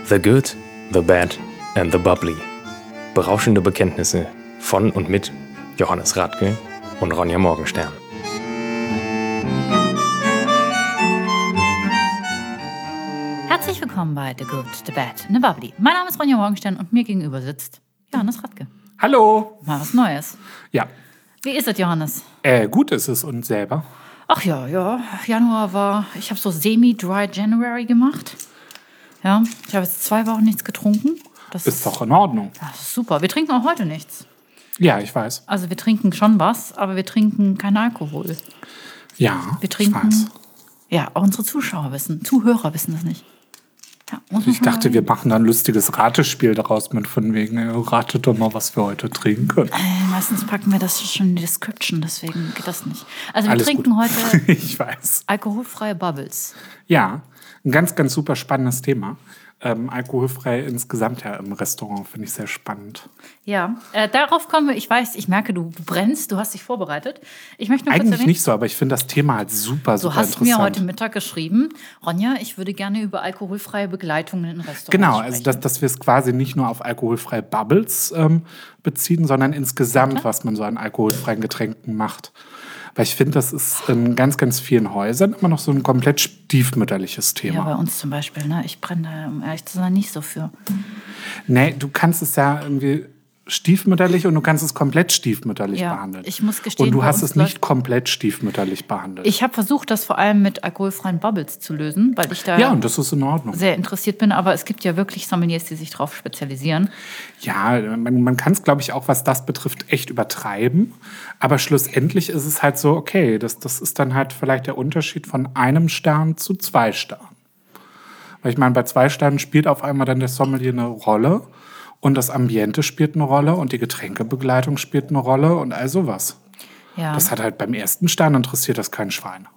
The Good, The Bad and The Bubbly. Berauschende Bekenntnisse von und mit Johannes Radke und Ronja Morgenstern. Herzlich willkommen bei The Good, The Bad and The Bubbly. Mein Name ist Ronja Morgenstern und mir gegenüber sitzt Johannes Radke. Hallo. Mal was Neues. Ja. Wie ist es, Johannes? Gut ist es und selber. Ach ja. Januar war, ich habe so semi-dry January gemacht. Ja, ich habe jetzt 2 Wochen nichts getrunken. Das Ist doch in Ordnung. Das ist super. Wir trinken auch heute nichts. Ja, ich weiß. Also wir trinken schon was, aber wir trinken keinen Alkohol. Ja, Wir trinken, ich weiß. ja, auch unsere Zuhörer wissen das nicht. Ja, Ich dachte, wir machen da ein lustiges Ratespiel daraus mit von wegen, ratet doch mal, was wir heute trinken. Meistens packen wir das schon in die Description, deswegen geht das nicht. Also wir Alles trinken gut. heute Ich weiß. alkoholfreie Bubbles. Ja, ein ganz, ganz super spannendes Thema. Alkoholfrei insgesamt ja im Restaurant, finde ich sehr spannend. Ja, darauf kommen wir. Ich merke, du brennst, du hast dich vorbereitet. Ich möchte nur kurz Eigentlich erwähnen, nicht so, aber ich finde das Thema halt super, du super hast interessant. mir heute Mittag geschrieben, Ronja, ich würde gerne über alkoholfreie Begleitungen in Restaurants Genau, sprechen. also dass wir es quasi nicht nur auf alkoholfreie Bubbles beziehen, sondern insgesamt, was man so an alkoholfreien Getränken macht. Weil ich finde, das ist in ganz, ganz vielen Häusern immer noch so ein komplett stiefmütterliches Ja, Thema. bei uns zum Beispiel. Ne? Ich brenne da, um ehrlich zu sein, nicht so für. Nee, du kannst es ja irgendwie stiefmütterlich und du kannst es komplett stiefmütterlich Ja, behandeln. ich muss gestehen, und du bei hast uns es nicht läuft- komplett stiefmütterlich behandelt. Ich habe versucht, das vor allem mit alkoholfreien Bubbles zu lösen, weil ich da Ja, und das ist in Ordnung. sehr interessiert bin. Aber es gibt ja wirklich Sommeliers, die sich darauf spezialisieren. Ja, man kann es, glaube ich, auch was das betrifft, echt übertreiben. Aber schlussendlich ist es halt so, okay, das ist dann halt vielleicht der Unterschied von 1 Stern zu 2 Sternen. Weil ich meine, bei 2 Sternen spielt auf einmal dann der Sommelier eine Rolle und das Ambiente spielt eine Rolle und die Getränkebegleitung spielt eine Rolle und all sowas. Ja. Das hat halt beim 1. Stern interessiert das kein Schwein.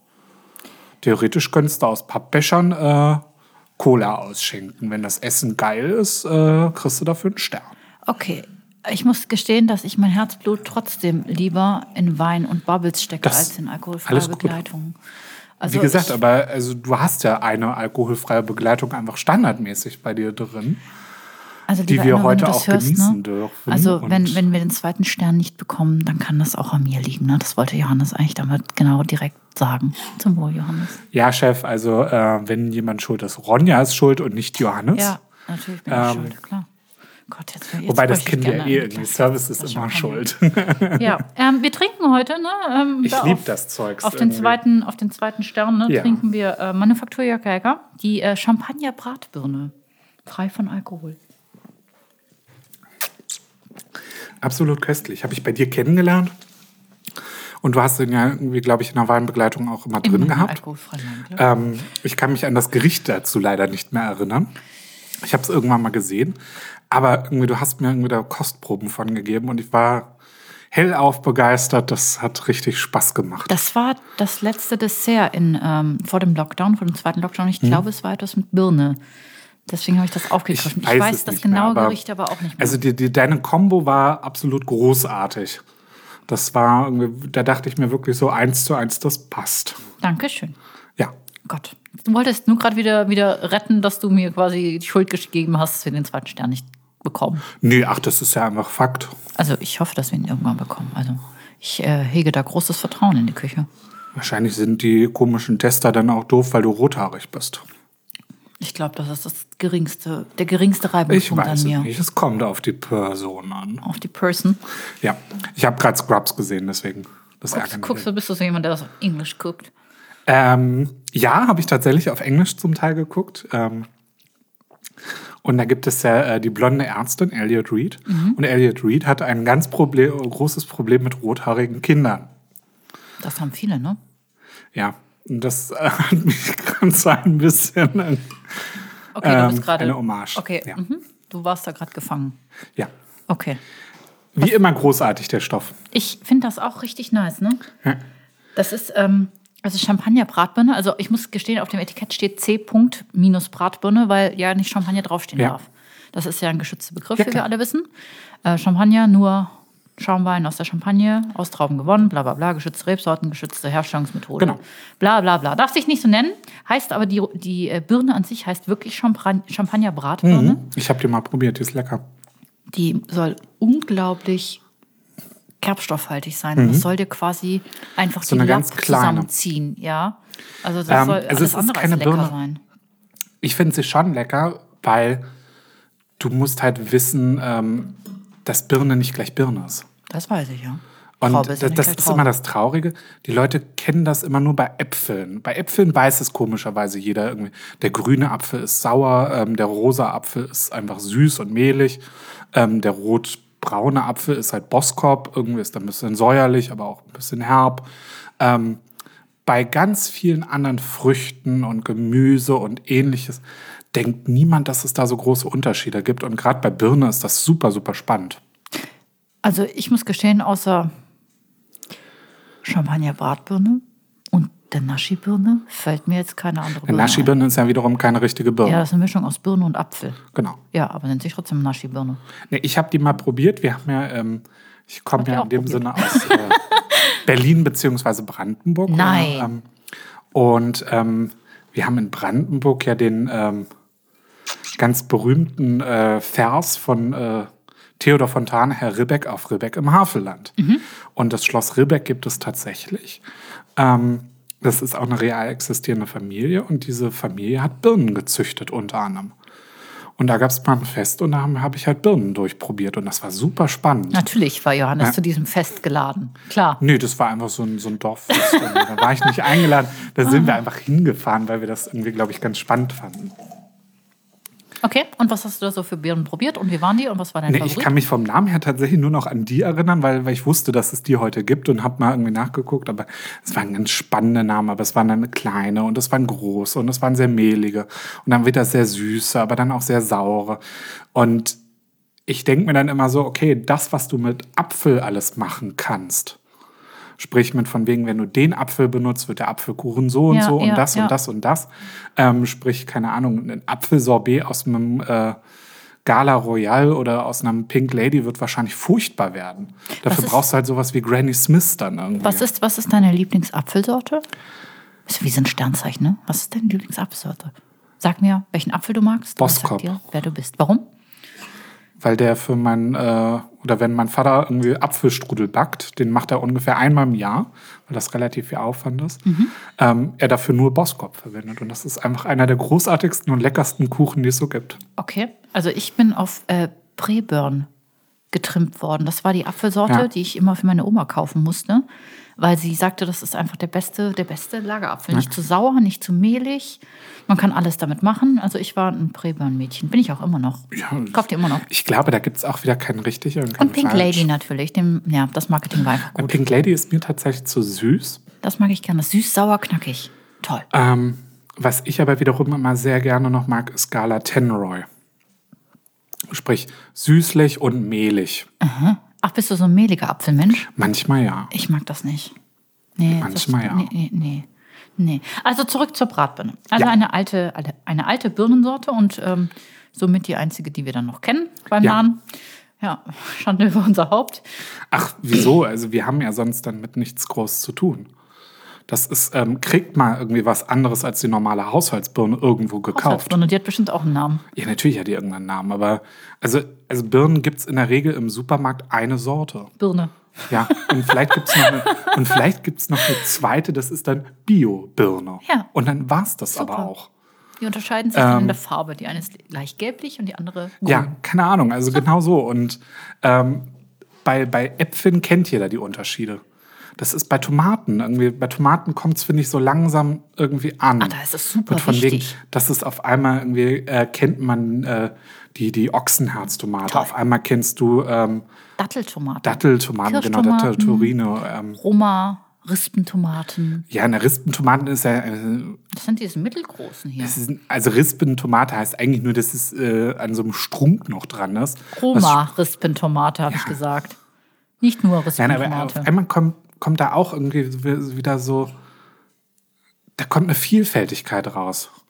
Theoretisch könntest du aus Pappbechern Cola ausschenken. Wenn das Essen geil ist, kriegst du dafür einen Stern. Okay. Ich muss gestehen, dass ich mein Herzblut trotzdem lieber in Wein und Bubbles stecke, Das- als in alkoholfreie alles gut. Begleitungen. Also Wie gesagt, aber also, du hast ja eine alkoholfreie Begleitung einfach standardmäßig bei dir drin. also die lieber wir Emma, wenn heute du das auch hörst, genießen ne? dürfen. Also Und- wenn wir den 2. Stern nicht bekommen, dann kann das auch an mir liegen. Ne? Das wollte Johannes eigentlich damit genau direkt sagen. Zum Wohl, Johannes. Ja, Chef, also wenn jemand schuld ist, Ronja ist schuld und nicht Johannes. Ja, natürlich bin ich schuld, klar. Gott, jetzt Wobei das bräuchte ich Kind ja gerne eh eine irgendwie, Glas Service ist Flasche immer Champagner. schuld. Ja, wir trinken heute, ne? Ich da lieb auf- das Zeugs Auf den irgendwie. zweiten Stern, ne, Ja. trinken wir Manufaktur Jörg-Jäger, die Champagner-Bratbirne. Frei von Alkohol. Absolut köstlich. Habe ich bei dir kennengelernt. Und du hast den ja irgendwie, glaube ich, in der Weinbegleitung auch immer drin gehabt. Alkoholfrei, ne? Ich kann mich an das Gericht dazu leider nicht mehr erinnern. Ich habe es irgendwann mal gesehen. Aber irgendwie, du hast mir irgendwie da Kostproben von gegeben und ich war hellauf begeistert. Das hat richtig Spaß gemacht. Das war das letzte Dessert vor dem Lockdown, vor dem 2. Lockdown. Ich glaube, es war etwas mit Birne. Deswegen habe ich das aufgegriffen. Ich weiß es das nicht mehr, genaue aber- Gericht aber auch nicht mehr. Also deine Kombo war absolut großartig. Das war irgendwie, da dachte ich mir wirklich so 1:1, das passt. Dankeschön. Ja. Gott. Du wolltest nur gerade wieder retten, dass du mir quasi die Schuld gegeben hast, dass wir den 2. Stern nicht bekommen. Nee, ach, das ist ja einfach Fakt. Also ich hoffe, dass wir ihn irgendwann bekommen. Also ich hege da großes Vertrauen in die Küche. Wahrscheinlich sind die komischen Tester dann auch doof, weil du rothaarig bist. Ich glaube, das ist der geringste Ich Reibungspunkt weiß an mir. es nicht. Es kommt auf die Person an. Auf die Person. Ja, ich habe gerade Scrubs gesehen, deswegen. Das ärgert Bist du so jemand, der das auf Englisch guckt? Ja, habe ich tatsächlich auf Englisch zum Teil geguckt. Und da gibt es ja die blonde Ärztin, Elliot Reed. Und Elliot Reed hat ein ganz großes Problem mit rothaarigen Kindern. Das haben viele, ne? Ja, und das hat mich gerade so ein bisschen Okay, du bist gerade. eine Hommage. Okay, Ja. Du warst da gerade gefangen. Ja, Okay. wie immer großartig, der Stoff. Ich finde das auch richtig nice, ne? Ja. Das ist, also Champagner-Bratbirne. Also ich muss gestehen, auf dem Etikett steht C. minus Bratbirne, weil ja nicht Champagner draufstehen Ja. darf. Das ist ja ein geschützter Begriff, Ja, wie wir klar. alle wissen. Champagner nur Schaumwein aus der Champagne, aus Trauben gewonnen, bla bla bla, geschützte Rebsorten, geschützte Herstellungsmethode. Genau. Bla bla bla. Darf sich nicht so nennen, heißt aber, die Birne an sich heißt wirklich Champagner-Bratbirne. Ich habe die mal probiert, die ist lecker. Die soll unglaublich gerbstoffhaltig sein. Das soll dir quasi einfach So die eine Lapp ganz kleine. zusammenziehen. Ja? Also das soll also alles es ist andere keine als lecker Birne. sein. Ich finde sie schon lecker, weil du musst halt wissen, dass Birne nicht gleich Birne ist. Das weiß ich, ja. Und Traube ist ja nicht das gleich ist Traube. immer das Traurige. Die Leute kennen das immer nur bei Äpfeln. Bei Äpfeln weiß es komischerweise jeder irgendwie. Der grüne Apfel ist sauer, der rosa Apfel ist einfach süß und mehlig. Der rotbraune Apfel ist halt Boskop, irgendwie ist dann ein bisschen säuerlich, aber auch ein bisschen herb. Bei ganz vielen anderen Früchten und Gemüse und Ähnliches denkt niemand, dass es da so große Unterschiede gibt. Und gerade bei Birne ist das super, super spannend. Also ich muss gestehen, außer Champagner-Bratbirne und der Naschi-Birne fällt mir jetzt keine andere Eine Birne ein. Naschi-Birne ist ja wiederum keine richtige Birne. Ja, das ist eine Mischung aus Birne und Apfel. Genau. Ja, aber nennt sich trotzdem Naschi-Birne. Nee, ich habe die mal probiert. Wir haben ja, ich komme Habt ihr ja auch in dem probiert? Sinne aus Berlin bzw. Brandenburg. Nein. Und wir haben in Brandenburg ja den ganz berühmten Vers von Theodor Fontane, Herr Ribbeck auf Ribbeck im Havelland. Und das Schloss Ribbeck gibt es tatsächlich. Das ist auch eine real existierende Familie und diese Familie hat Birnen gezüchtet unter anderem. Und da gab es mal ein Fest und da habe ich halt Birnen durchprobiert und das war super spannend. Natürlich war Johannes zu diesem Fest geladen. Klar. Nee, das war einfach so ein Dorffest. Da war ich nicht eingeladen. Da sind wir einfach hingefahren, weil wir das irgendwie, glaube ich, ganz spannend fanden. Okay, und was hast du da so für Birnen probiert und wie waren die und was war dein Nee, Favorit? ich kann mich vom Namen her tatsächlich nur noch an die erinnern, weil ich wusste, dass es die heute gibt und habe mal irgendwie nachgeguckt. Aber es waren ganz spannende Namen, aber es waren dann kleine und es waren große und es waren sehr mehlige. Und dann wieder sehr süße, aber dann auch sehr saure. Und ich denke mir dann immer so, okay, das, was du mit Apfel alles machen kannst, sprich mit von wegen, wenn du den Apfel benutzt, wird der Apfelkuchen so und Ja, so und ja, das ja. und das und das. Sprich, keine Ahnung, ein Apfelsorbet aus einem Gala Royal oder aus einem Pink Lady wird wahrscheinlich furchtbar werden. Dafür ist- brauchst du halt sowas wie Granny Smith dann irgendwie. Was ist deine Lieblingsapfelsorte? Ist wie so ein Sternzeichen, ne? Was ist deine Lieblingsapfelsorte? Sag mir, welchen Apfel du magst. und Boskop. Sag dir, wer du bist. Warum? Weil der für oder wenn mein Vater irgendwie Apfelstrudel backt, den macht er ungefähr einmal im Jahr, weil das relativ viel Aufwand ist, er dafür nur Boskop verwendet. Und das ist einfach einer der großartigsten und leckersten Kuchen, die es so gibt. Okay, also ich bin auf Preburn getrimmt worden. Das war die Apfelsorte, Ja. die ich immer für meine Oma kaufen musste, weil sie sagte, das ist einfach der beste Lagerapfel. Nicht zu sauer, nicht zu mehlig. Man kann alles damit machen. Also ich war ein Preburn-Mädchen. Bin ich auch immer noch. Ja, Kauft ihr immer noch. Ich glaube, da gibt es auch wieder kein richtig und kein Und Pink falsch. Lady natürlich. Das Marketing war einfach gut. Pink Lady ist mir tatsächlich zu süß. Das mag ich gerne. Süß, sauer, knackig. Toll. Was ich aber wiederum immer sehr gerne noch mag, ist Gala Tenroy. Sprich, süßlich und mehlig. Ach, bist du so ein mehliger Apfelmensch? Manchmal ja. Ich mag das nicht. Nee, Manchmal ja. Nee. Also zurück zur Bratbirne. Also Ja. eine alte Birnensorte und somit die einzige, die wir dann noch kennen beim Ja. Nahen. Ja, Schande über unser Haupt. Ach, wieso? Also wir haben ja sonst dann mit nichts groß zu tun. Das ist, kriegt mal irgendwie was anderes als die normale Haushaltsbirne irgendwo gekauft. Haushaltsbirne, die hat bestimmt auch einen Namen. Ja, natürlich hat die irgendeinen Namen, aber also Birnen gibt es in der Regel im Supermarkt eine Sorte. Birne. Ja, und vielleicht gibt es noch eine zweite, das ist dann Bio-Birne. Ja. Und dann war es das Super. aber auch. Die unterscheiden sich dann in der Farbe. Die eine ist leicht gelblich und die andere grün. Ja, keine Ahnung, also genau so. Und bei Äpfeln kennt jeder die Unterschiede. Das ist bei Tomaten irgendwie. Bei Tomaten kommt es, finde ich, so langsam irgendwie an. Ah, da ist es super Und von wegen, wichtig. das ist auf einmal irgendwie, kennt man die Ochsenherztomate. Toll. Auf einmal kennst du Datteltomaten. Datteltomaten, genau, Kirschtomaten. Datteltorino. Roma, Rispentomaten. Ja, eine Rispentomate ist ja, Das sind diese mittelgroßen hier. also Rispentomate heißt eigentlich nur, dass es an so einem Strunk noch dran ist. Roma-Rispentomate, habe ich gesagt. Nicht nur Nein, aber Rispentomate. auf einmal kommt da auch irgendwie wieder so, da kommt eine Vielfältigkeit raus.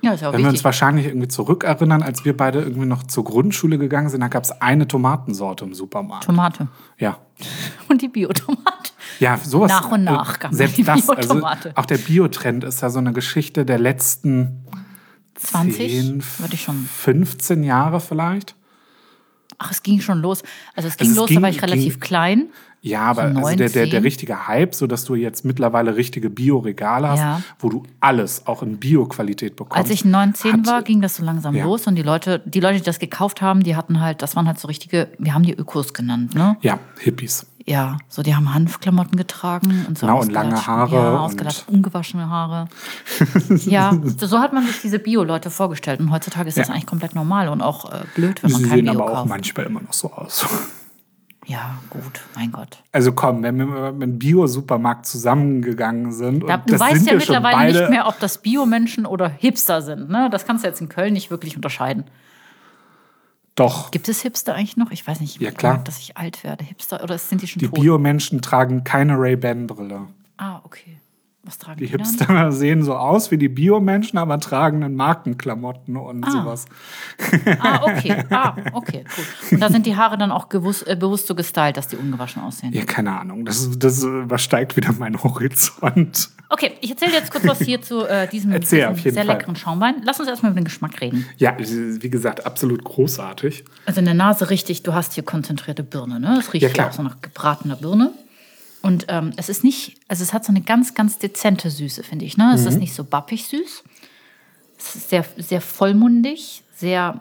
Ja, ist ja auch Wenn wir uns wichtig. wahrscheinlich irgendwie zurückerinnern, als wir beide irgendwie noch zur Grundschule gegangen sind, da gab es eine Tomatensorte im Supermarkt. Tomate. Ja. Und die Biotomate. Ja, sowas. Nach und nach kam selbst die das, also Biotomate. auch der Biotrend ist ja so eine Geschichte der letzten 20, 10, würde ich schon. 15 Jahre vielleicht. Ach, es ging schon los. Also es ging Also es los, ging- da war ich relativ klein. Ja, aber So also der 19. richtige Hype, so dass du jetzt mittlerweile richtige Bio-Regale hast, Ja. wo du alles auch in Bio-Qualität bekommst. Als ich 19 hat- war, ging das so langsam Ja. los. Und die Leute, die das gekauft haben, die hatten halt, das waren halt so richtige, wir haben die Ökos genannt, ne? Ja, Hippies. Ja, so die haben Hanfklamotten getragen und so. Genau, und lange ausgelatscht- Haare Ja, und- ausgelatscht, ungewaschene Haare. Ja, so hat man sich diese Bio-Leute vorgestellt. Und heutzutage ist das Ja. eigentlich komplett normal und auch blöd, wenn man Sie kein sehen Bio aber auch kauft. manchmal immer noch so aus. Ja, gut, mein Gott. Also komm, wenn wir mit einem Bio-Supermarkt zusammengegangen sind, Da, und du das weißt sind ja wir schon mittlerweile beide, nicht mehr, ob das Bio-Menschen oder Hipster sind. Ne? Das kannst du jetzt in Köln nicht wirklich unterscheiden. doch, Gibt es Hipster eigentlich noch? Ich weiß nicht, Ja, ich klar. merke, dass ich alt werde. Hipster oder sind die schon die tot? Bio-Menschen tragen keine Ray-Ban-Brille. Ah, okay. Was tragen Die die dann? Hipster sehen so aus wie die Bio-Menschen, aber tragen dann Markenklamotten und sowas. Okay, gut. Und da sind die Haare dann auch bewusst so gestylt, dass die ungewaschen aussehen. Ja, keine Ahnung. Das übersteigt wieder meinen Horizont. Okay, ich erzähle jetzt kurz was hier zu diesem Erzähl, auf jeden sehr Fall. leckeren Schaumwein. Lass uns erstmal über den Geschmack reden. Ja, wie gesagt, absolut großartig. Also in der Nase richtig, du hast hier konzentrierte Birne, ne? Es riecht Ja, hier klar. auch so nach gebratener Birne. Und es ist nicht, also es hat so eine ganz, ganz dezente Süße, finde ich. Ne? Es ist nicht so bappig süß. Es ist sehr, sehr vollmundig, sehr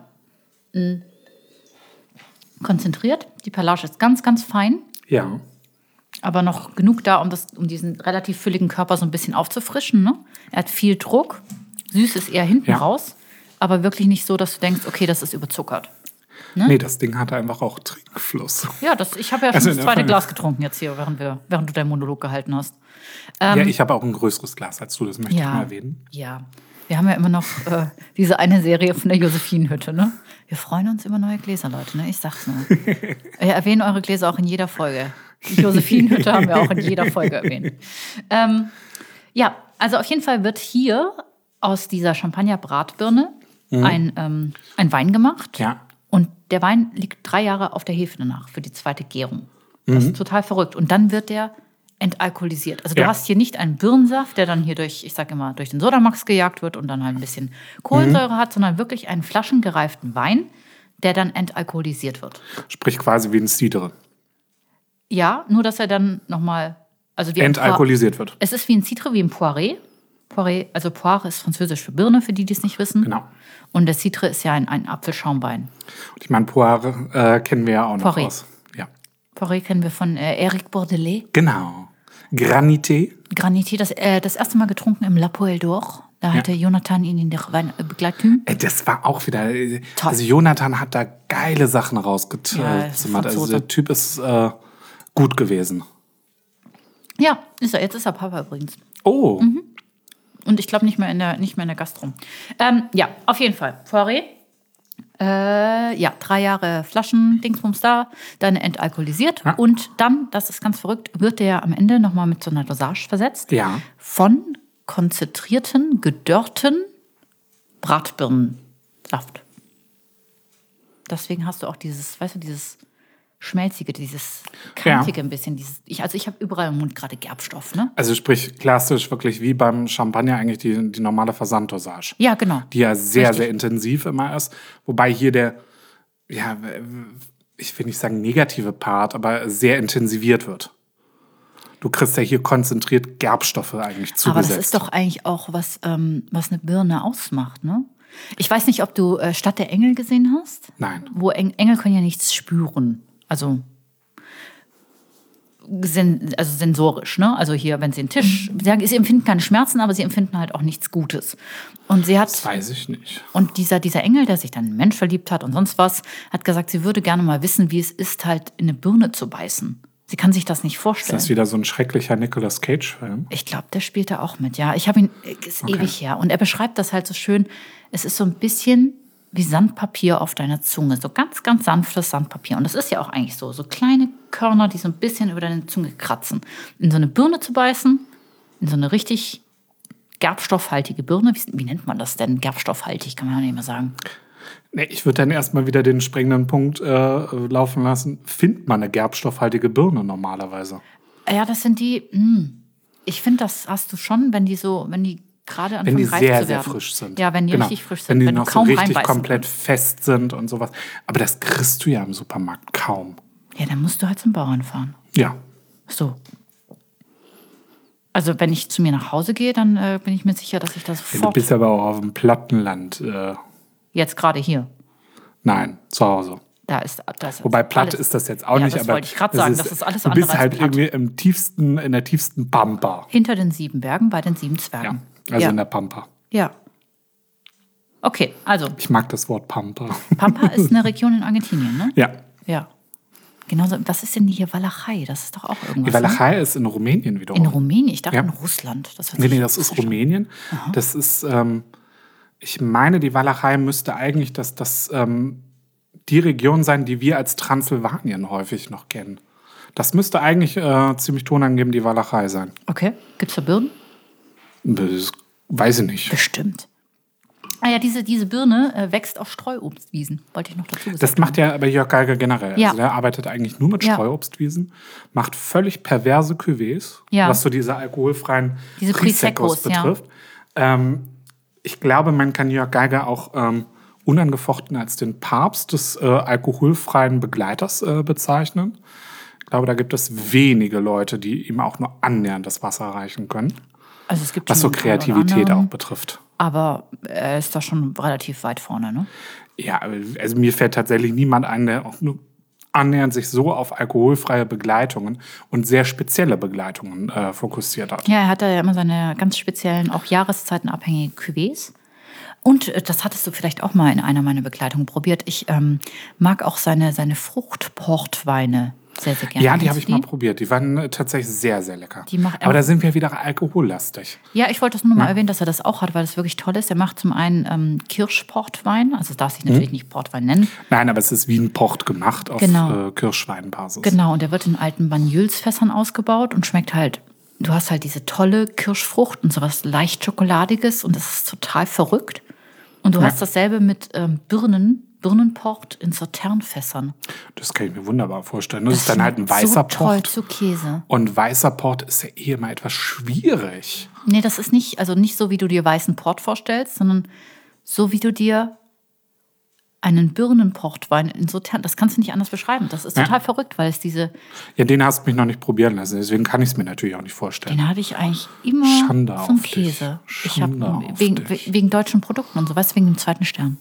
konzentriert. Die Perlage ist ganz, ganz fein, Ja. aber noch genug da, um diesen relativ fülligen Körper so ein bisschen aufzufrischen. Ne? Er hat viel Druck. Süß ist eher hinten Ja. raus, aber wirklich nicht so, dass du denkst, okay, das ist überzuckert. Nee, das Ding hatte einfach auch Trinkfluss. Ja, ich habe ja schon Also das in der zweite Fall- Glas getrunken jetzt hier, während du deinen Monolog gehalten hast. Ja, ich habe auch ein größeres Glas als du, das möchte ich mal erwähnen. Ja. Wir haben ja immer noch diese eine Serie von der Josephinenhütte, ne? Wir freuen uns über neue Gläser, Leute, ne? Ich sag's nur. Wir erwähnen eure Gläser auch in jeder Folge. Die Josephinenhütte haben wir auch in jeder Folge erwähnt. Ja, also auf jeden Fall wird hier aus dieser Champagner-Bratbirne ein Wein gemacht. Ja. Und der Wein liegt 3 Jahre auf der Hefe danach für die zweite Gärung. Das ist total verrückt. Und dann wird der entalkoholisiert. Also du Ja. hast hier nicht einen Birnensaft, der dann hier durch den Sodamax gejagt wird und dann halt ein bisschen Kohlensäure hat, sondern wirklich einen flaschengereiften Wein, der dann entalkoholisiert wird. Sprich quasi wie ein Cidre. Ja, nur dass er dann nochmal... Also wie ein Entalkoholisiert wird. Es ist wie ein Cidre, wie ein Poiré. Also Poire ist französisch für Birne, für die, die es nicht wissen. Genau. Und der Cidre ist ja ein Apfelschaumwein. Und ich meine, Poire kennen wir ja auch noch Poiré. aus. Ja. Poiré kennen wir von Eric Bordelais. Genau. Granité. Granité, das erste Mal getrunken im La Poêle d'Or. Da hatte Jonathan ihn in der Weinbegleitung. Das war auch wieder. Top. Also Jonathan hat da geile Sachen Ja, rausgezimmert. ist Also Franzose. der Typ ist gut gewesen. Ja, ist er. Jetzt ist er Papa übrigens. Oh, Und ich glaube nicht mehr in der Gastro. Ja, auf jeden Fall. Poiré. 3 Jahre Flaschen, Dingsbums da, dann entalkoholisiert. Ja. Und dann, das ist ganz verrückt, wird der am Ende nochmal mit so einer Dosage versetzt. Ja. Von konzentrierten, gedörrten Bratbirnensaft. Deswegen hast du auch dieses schmelzige, dieses kantige ein bisschen. Ich habe überall im Mund gerade Gerbstoff, ne? Also sprich klassisch wirklich wie beim Champagner eigentlich die normale Versanddosage. Ja, genau. Die ja sehr, Richtig. sehr intensiv immer ist. Wobei hier der, ja, ich will nicht sagen negative Part, aber sehr intensiviert wird. Du kriegst ja hier konzentriert Gerbstoffe eigentlich zugesetzt. Aber das ist doch eigentlich auch, was eine Birne ausmacht, ne? Ich weiß nicht, ob du Stadt der Engel gesehen hast. Nein. Wo Engel können ja nichts spüren. Also sensorisch, ne? Also hier, wenn sie einen Tisch, sie empfinden keine Schmerzen, aber sie empfinden halt auch nichts Gutes. Und sie hat, Das weiß ich nicht. und dieser Engel, der sich dann in einen Mensch verliebt hat und sonst was, hat gesagt, sie würde gerne mal wissen, wie es ist, halt in eine Birne zu beißen. Sie kann sich das nicht Ist vorstellen. das wieder so ein schrecklicher Nicolas Cage-Film? Ich glaube, der spielt da auch mit, ja. Ich habe ihn, ist ewig her. Und er beschreibt das halt so schön. Es ist so ein bisschen wie Sandpapier auf deiner Zunge. So ganz, ganz sanftes Sandpapier. Und das ist ja auch eigentlich so. So kleine Körner, die so ein bisschen über deine Zunge kratzen. In so eine Birne zu beißen, in so eine richtig gerbstoffhaltige Birne. Wie nennt man das denn? Gerbstoffhaltig, kann man ja nicht mehr sagen. Nee, ich würde dann erstmal wieder den springenden Punkt laufen lassen. Findet man eine gerbstoffhaltige Birne normalerweise? Ja, das sind die, ich finde, das hast du schon, wenn die gerade Wenn anfangen die reif sehr, zu sehr werden. frisch sind. Ja, wenn die Genau. richtig frisch sind. Wenn die du noch so kaum richtig reinbeißen komplett kannst. fest sind und sowas. Aber das kriegst du ja im Supermarkt kaum. Ja, dann musst du halt zum Bauern fahren. Ja. So. Also wenn ich zu mir nach Hause gehe, dann bin ich mir sicher, dass ich das Du sofort... bist aber auch auf dem Plattenland. Jetzt gerade hier. Nein, zu Hause. Da ist Wobei platt alles. ist das jetzt auch Ja, nicht. das Aber wollte ich gerade sagen, das ist alles du andere bist als halt platt. irgendwie in der tiefsten Pampa. Hinter den 7 Bergen bei den 7 Ja, Zwergen. also ja. in der Pampa. Ja. Okay, also Ich mag das Wort Pampa. Pampa ist eine Region in Argentinien, ne? Ja. Ja. Genauso, was ist denn hier Walachei? Das ist doch auch irgendwas. Die Walachei ist in Rumänien wiederum. Ne? In Rumänien? Ich dachte Ja. in Russland. Das hört Nee, sich das ist komisch an. Rumänien. Das ist, ich meine, die Walachei müsste eigentlich die Region sein, die wir als Transsilvanien häufig noch kennen. Das müsste eigentlich ziemlich tonangebend die Walachei sein. Okay, gibt's da Birnen? Das weiß ich nicht. Bestimmt. Ah ja, diese Birne wächst auf Streuobstwiesen. Wollte ich noch dazu sagen. Das macht ja aber Jörg Geiger generell. Ja. Also der arbeitet eigentlich nur mit Ja. Streuobstwiesen, macht völlig perverse Cuvées, Ja. was so diese alkoholfreien Diese Priseccos Priseccos, ja. betrifft. Ich glaube, man kann Jörg Geiger auch unangefochten als den Papst des alkoholfreien Begleiters bezeichnen. Ich glaube, da gibt es wenige Leute, die ihm auch nur annähernd das Wasser reichen können, Also es gibt was so schon den einen oder Kreativität anderen, auch betrifft. Aber er ist da schon relativ weit vorne, ne? Ja, also mir fällt tatsächlich niemand ein, der auch nur annähernd sich so auf alkoholfreie Begleitungen und sehr spezielle Begleitungen fokussiert hat. Ja, er hat da ja immer seine ganz speziellen, auch jahreszeitenabhängigen Cuvées. Und das hattest du vielleicht auch mal in einer meiner Begleitungen probiert. Ich mag auch seine Fruchtportweine sehr, sehr gerne. Ja, die Kennst habe du ich mal probiert. Die waren tatsächlich sehr, sehr lecker. Die macht- Aber da sind wir wieder alkohollastig. Ja, ich wollte das nur mal erwähnen, dass er das auch hat, weil das wirklich toll ist. Er macht zum einen Kirschportwein, also es darf sich natürlich nicht Portwein nennen. Nein, aber es ist wie ein Port gemacht auf Genau. Kirschweinbasis. Genau, und der wird in alten Banyuls-Fässern ausgebaut und schmeckt halt, du hast halt diese tolle Kirschfrucht und sowas leicht Schokoladiges und das ist total verrückt. Und du hast dasselbe mit Birnenport in Sauternfässern. Das kann ich mir wunderbar vorstellen. Das ist dann halt ein weißer so toll Port. zu Käse. Und weißer Port ist ja eh immer etwas schwierig. Nee, das ist nicht so, wie du dir weißen Port vorstellst, sondern so, wie du dir einen Birnenportwein in Sautern, das kannst du nicht anders beschreiben. Das ist total verrückt, weil es Ja, den hast du mich noch nicht probieren lassen. Deswegen kann ich es mir natürlich auch nicht vorstellen. den hatte ich eigentlich immer Schande zum auf dich. Käse. Ich habe Schande auf wegen, dich. wegen deutschen Produkten und so, weißt du, wegen dem zweiten Stern.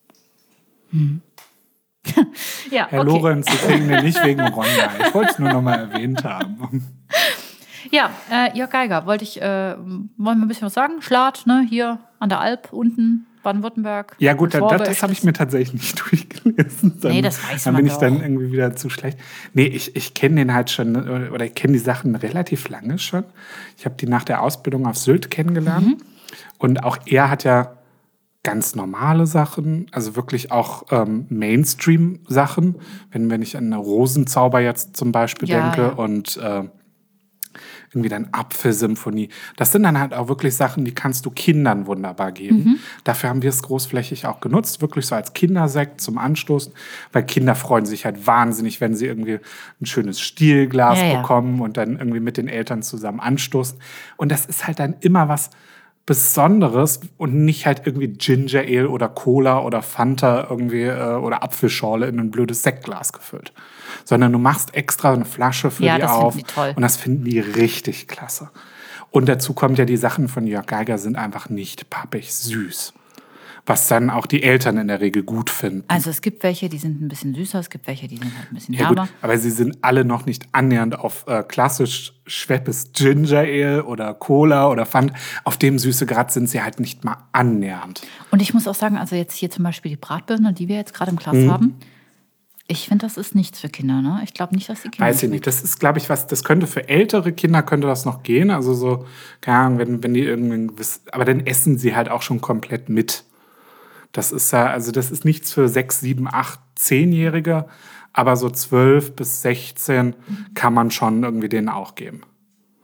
Ja, Herr Lorenz, Sie kriegen den nicht wegen Ronja. Ich wollte es nur noch mal erwähnt haben. Ja, Jörg Geiger, wollen wir ein bisschen was sagen? Schlad, ne, hier an der Alp unten, Baden-Württemberg. Ja gut, Schwabe, das habe ich mir tatsächlich nicht durchgelesen. Nee, das weiß Dann man bin ich dann doch. irgendwie wieder zu schlecht. Nee, ich kenne den halt schon, oder ich kenne die Sachen relativ lange schon. Ich habe die nach der Ausbildung auf Sylt kennengelernt. Mhm. Und auch er hat ja ganz normale Sachen, also wirklich auch Mainstream-Sachen. Wenn ich an Rosenzauber jetzt zum Beispiel Ja, denke ja. und irgendwie dann Apfelsymphonie. Das sind dann halt auch wirklich Sachen, die kannst du Kindern wunderbar geben. Mhm. Dafür haben wir es großflächig auch genutzt, wirklich so als Kindersekt zum Anstoßen, weil Kinder freuen sich halt wahnsinnig, wenn sie irgendwie ein schönes Stielglas Ja, ja. bekommen und dann irgendwie mit den Eltern zusammen anstoßen. Und das ist halt dann immer was Besonderes und nicht halt irgendwie Ginger Ale oder Cola oder Fanta irgendwie oder Apfelschorle in ein blödes Sektglas gefüllt. Sondern du machst extra eine Flasche für Ja, die das finden auf. die toll. Und das finden die richtig klasse. Und dazu kommt ja, die Sachen von Jörg Geiger sind einfach nicht pappig süß. Was dann auch die Eltern in der Regel gut finden. Also es gibt welche, die sind ein bisschen süßer, es gibt welche, die sind halt ein bisschen Ja gut, herber. aber sie sind alle noch nicht annähernd auf klassisch Schweppes Ginger Ale oder Cola oder Fanta. Auf dem Süßegrad sind sie halt nicht mal annähernd. Und ich muss auch sagen, also jetzt hier zum Beispiel die Bratbirne, die wir jetzt gerade im Glas Mhm. haben, ich finde, das ist nichts für Kinder, ne? Ich glaube nicht, dass die Kinder... Weiß ich nicht. Das ist, glaube ich, was, das könnte für ältere Kinder könnte das noch gehen. Also so, keine Ahnung, wenn die irgendwie, aber dann essen sie halt auch schon komplett mit. Das ist ja, also das ist nichts für 6, 7, 8, 10-Jährige, aber so 12 bis 16 kann man schon irgendwie denen auch geben.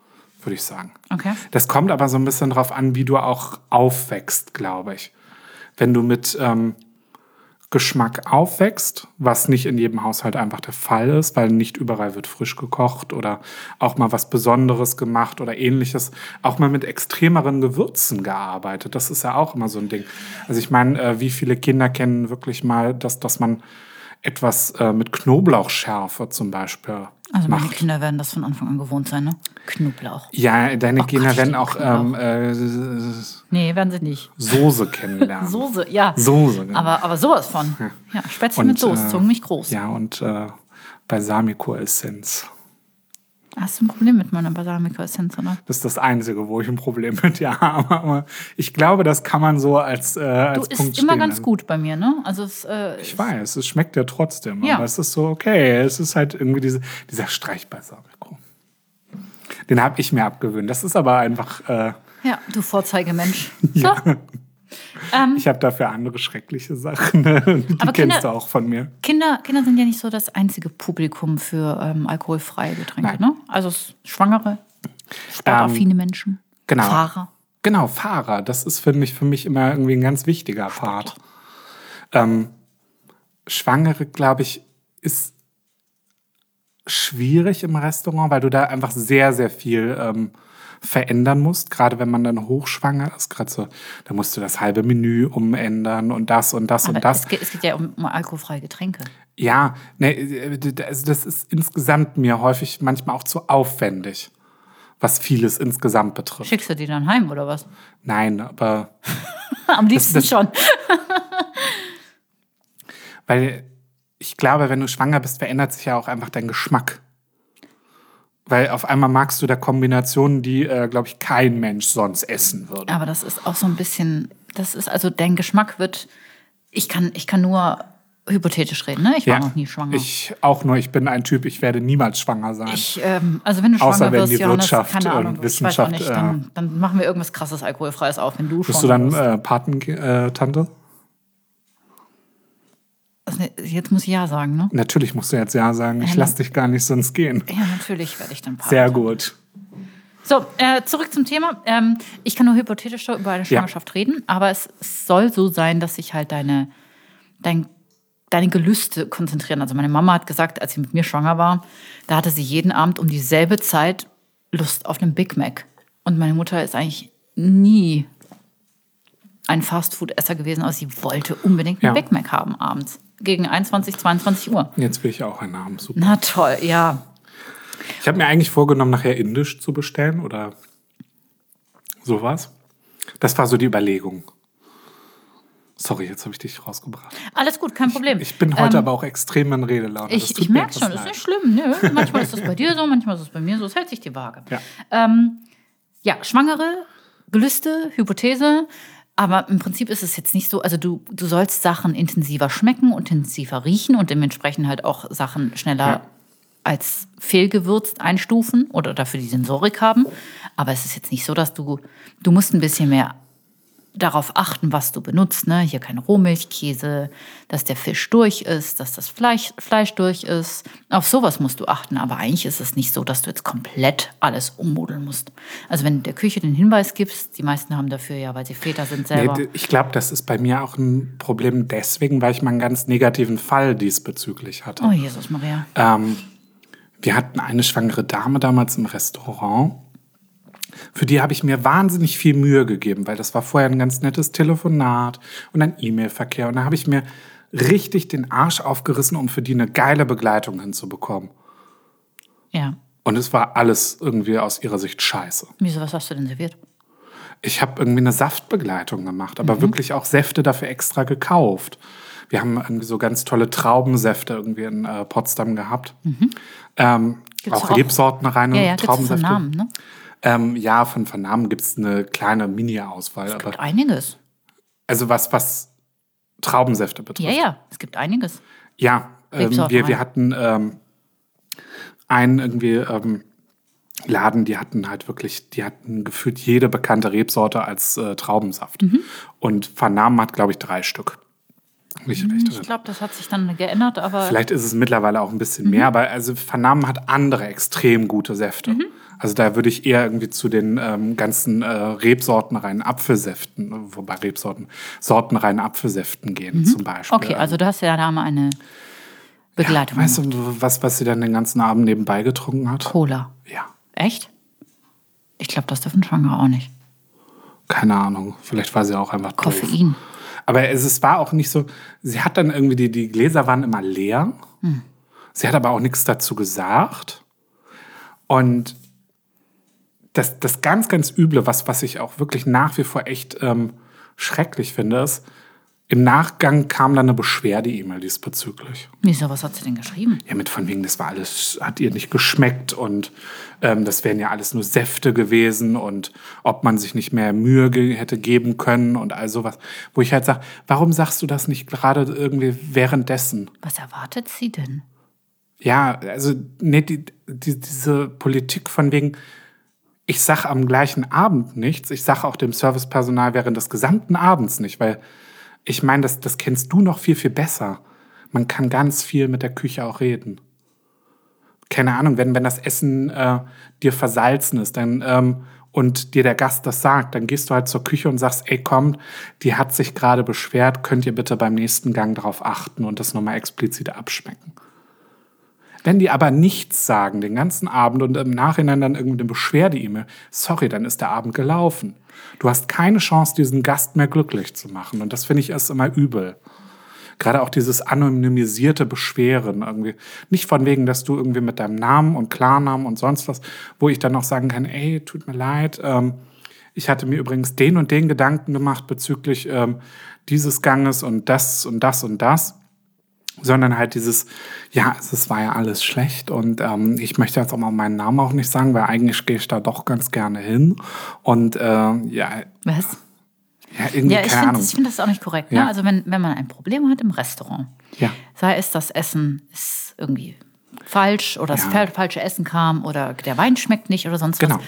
würde ich sagen. Okay. Das kommt aber so ein bisschen drauf an, wie du auch aufwächst, glaube ich. Wenn du mit Geschmack aufwächst, was nicht in jedem Haushalt einfach der Fall ist, weil nicht überall wird frisch gekocht oder auch mal was Besonderes gemacht oder ähnliches, auch mal mit extremeren Gewürzen gearbeitet. Das ist ja auch immer so ein Ding. Also ich meine, wie viele Kinder kennen wirklich mal, dass man etwas mit Knoblauchschärfe zum Beispiel Also meine macht. Kinder werden das von Anfang an gewohnt sein, ne? Knoblauch. Ja, deine Oh Kinder Gott, werden ich auch liebe Nee, werden sie nicht. Soße kennenlernen. Soße, ja. Soße, genau. Aber sowas von. Ja, Spätzle Und, mit Soße, zogen mich groß. Ja, und Balsamico-Essenz. Hast du ein Problem mit meiner Balsamico-Essenz, oder? Das ist das Einzige, wo ich ein Problem mit habe. Aber ich glaube, das kann man so als Punkt Ist immer stehen ganz lassen. gut bei mir, ne? Also Ich weiß, es schmeckt ja trotzdem. Ja. Aber es ist so okay. Es ist halt irgendwie dieser Streichbalsamico. Den habe ich mir abgewöhnt. Das ist aber einfach... ja, du Vorzeigemensch. So. Ja. Ich habe dafür andere schreckliche Sachen. Die Aber kennst du auch von mir. Kinder sind ja nicht so das einzige Publikum für alkoholfreie Getränke, Nein. ne? Also Schwangere, sportaffine Menschen, Genau. Fahrer. Genau, Fahrer. Das ist, finde ich, für mich immer irgendwie ein ganz wichtiger Part. Schwangere, glaube ich, ist schwierig im Restaurant, weil du da einfach sehr, sehr viel verändern musst. Gerade wenn man dann hochschwanger ist, gerade so, da musst du das halbe Menü umändern und das und das Aber und das. es geht ja um alkoholfreie Getränke. Ja, ne, also das ist insgesamt mir häufig manchmal auch zu aufwendig, was vieles insgesamt betrifft. Schickst du die dann heim, oder was? Nein, aber Am liebsten schon. weil ich glaube, wenn du schwanger bist, verändert sich ja auch einfach dein Geschmack. Weil auf einmal magst du da Kombinationen, die, glaube ich, kein Mensch sonst essen würde. Aber das ist auch so ein bisschen, also dein Geschmack wird, ich kann nur hypothetisch reden, ne? Ich war noch nie schwanger. Ich auch nur, ich bin ein Typ, ich werde niemals schwanger sein. Also wenn du Außer schwanger wenn wirst, die Johannes, Wirtschaft keine und Ahnung, ich weiß auch Wissenschaft, nicht, dann machen wir irgendwas krasses Alkoholfreies auf, wenn du Bist du schwanger dann wirst. Patentante? Jetzt muss ich ja sagen, ne? Natürlich musst du jetzt ja sagen, ich lass dich gar nicht sonst gehen. Ja, natürlich werde ich dann Partner. Sehr gut. So, zurück zum Thema. Ich kann nur hypothetisch über eine Schwangerschaft reden, aber es soll so sein, dass sich halt deine Gelüste konzentrieren. Also meine Mama hat gesagt, als sie mit mir schwanger war, da hatte sie jeden Abend um dieselbe Zeit Lust auf einen Big Mac. Und meine Mutter ist eigentlich nie ein Fastfood-Esser gewesen, aber sie wollte unbedingt einen Big Mac haben abends. Gegen 21, 22 Uhr. Jetzt will ich auch einen haben. Super. Na toll, ja. Ich habe mir eigentlich vorgenommen, nachher indisch zu bestellen oder sowas. Das war so die Überlegung. Sorry, jetzt habe ich dich rausgebracht. Alles gut, kein Problem. Ich bin heute aber auch extrem in Redelaune. Das tut Ich mir merke etwas schon, das ist leid. nicht schlimm. Nö, manchmal ist das bei dir so, manchmal ist es bei mir so. Es hält sich die Waage. Ja. Ja, Schwangere, Gelüste, Hypothese. Aber im Prinzip ist es jetzt nicht so, also du sollst Sachen intensiver schmecken, intensiver riechen und dementsprechend halt auch Sachen schneller als fehlgewürzt einstufen oder dafür die Sensorik haben. Aber es ist jetzt nicht so, dass du musst ein bisschen mehr darauf achten, was du benutzt. Ne? Hier kein Rohmilchkäse, dass der Fisch durch ist, dass das Fleisch durch ist. Auf sowas musst du achten. Aber eigentlich ist es nicht so, dass du jetzt komplett alles ummodeln musst. Also wenn du der Küche den Hinweis gibst, die meisten haben dafür ja, weil sie Väter sind selber. Nee, ich glaube, das ist bei mir auch ein Problem deswegen, weil ich mal einen ganz negativen Fall diesbezüglich hatte. Oh, Jesus Maria. Wir hatten eine schwangere Dame damals im Restaurant. Für die habe ich mir wahnsinnig viel Mühe gegeben, weil das war vorher ein ganz nettes Telefonat und ein E-Mail-Verkehr. Und da habe ich mir richtig den Arsch aufgerissen, um für die eine geile Begleitung hinzubekommen. Ja. Und es war alles irgendwie aus ihrer Sicht scheiße. Wieso, was hast du denn serviert? Ich habe irgendwie eine Saftbegleitung gemacht, aber wirklich auch Säfte dafür extra gekauft. Wir haben irgendwie so ganz tolle Traubensäfte irgendwie in Potsdam gehabt. Auch Rebsorten reine Ja, gibt's von Traubensäfte. Namen, ne? Ja, von Namen gibt es eine kleine Mini-Auswahl. Es gibt einiges. Also was Traubensäfte betrifft. Ja, es gibt einiges. Ja, Rebsorten wir hatten einen irgendwie Laden, die hatten gefühlt jede bekannte Rebsorte als Traubensaft. Und Vernamen hat, glaube ich, 3 Stück. Ich glaube, das hat sich dann geändert, aber Vielleicht ist es mittlerweile auch ein bisschen mehr, aber also Vernamen hat andere extrem gute Säfte. Also da würde ich eher irgendwie zu den ganzen rebsortenreinen Apfelsäften, wobei sortenreinen Apfelsäften gehen zum Beispiel. Okay, also du hast ja da mal eine Begleitung. Weißt du, was sie dann den ganzen Abend nebenbei getrunken hat? Cola. Ja, Echt? Ich glaube, das dürfen Schwangere auch nicht. keine Ahnung. Vielleicht war sie auch einfach doof. Koffein. Aber es war auch nicht so, sie hat dann irgendwie, die Gläser waren immer leer. Sie hat aber auch nichts dazu gesagt. Und das ganz, ganz Üble, was ich auch wirklich nach wie vor echt schrecklich finde, ist, im Nachgang kam dann eine Beschwerde-E-Mail diesbezüglich. Wieso, was hat sie denn geschrieben? Ja, mit von wegen, das war alles, hat ihr nicht geschmeckt und das wären ja alles nur Säfte gewesen und ob man sich nicht mehr Mühe hätte geben können und all sowas. Wo ich halt sage, warum sagst du das nicht gerade irgendwie währenddessen? Was erwartet sie denn? Ja, also nee, diese Politik von wegen, ich sage am gleichen Abend nichts, ich sage auch dem Servicepersonal während des gesamten Abends nicht, weil ich meine, das kennst du noch viel, viel besser. Man kann ganz viel mit der Küche auch reden. Keine Ahnung, wenn das Essen dir versalzen ist und dir der Gast das sagt, dann gehst du halt zur Küche und sagst, ey komm, die hat sich gerade beschwert, könnt ihr bitte beim nächsten Gang darauf achten und das nochmal explizit abschmecken. Wenn die aber nichts sagen den ganzen Abend und im Nachhinein dann irgendwie eine Beschwerde-E-Mail, sorry, dann ist der Abend gelaufen. Du hast keine Chance, diesen Gast mehr glücklich zu machen. Und das finde ich erst immer übel. Gerade auch dieses anonymisierte Beschweren irgendwie. Nicht von wegen, dass du irgendwie mit deinem Namen und Klarnamen und sonst was, wo ich dann noch sagen kann, ey, tut mir leid, ich hatte mir übrigens den und den Gedanken gemacht bezüglich dieses Ganges und das und das und das. Sondern halt dieses, ja, es war ja alles schlecht und ich möchte jetzt auch mal meinen Namen auch nicht sagen, weil eigentlich gehe ich da doch ganz gerne hin und ja. Was? Ja, irgendwie, Ja, ich keine Ahnung. finde das auch nicht korrekt. Ne? Ja. Also wenn man ein Problem hat im Restaurant, Ja. sei es das Essen ist irgendwie falsch oder das Ja. falsche Essen kam oder der Wein schmeckt nicht oder sonst Genau. was,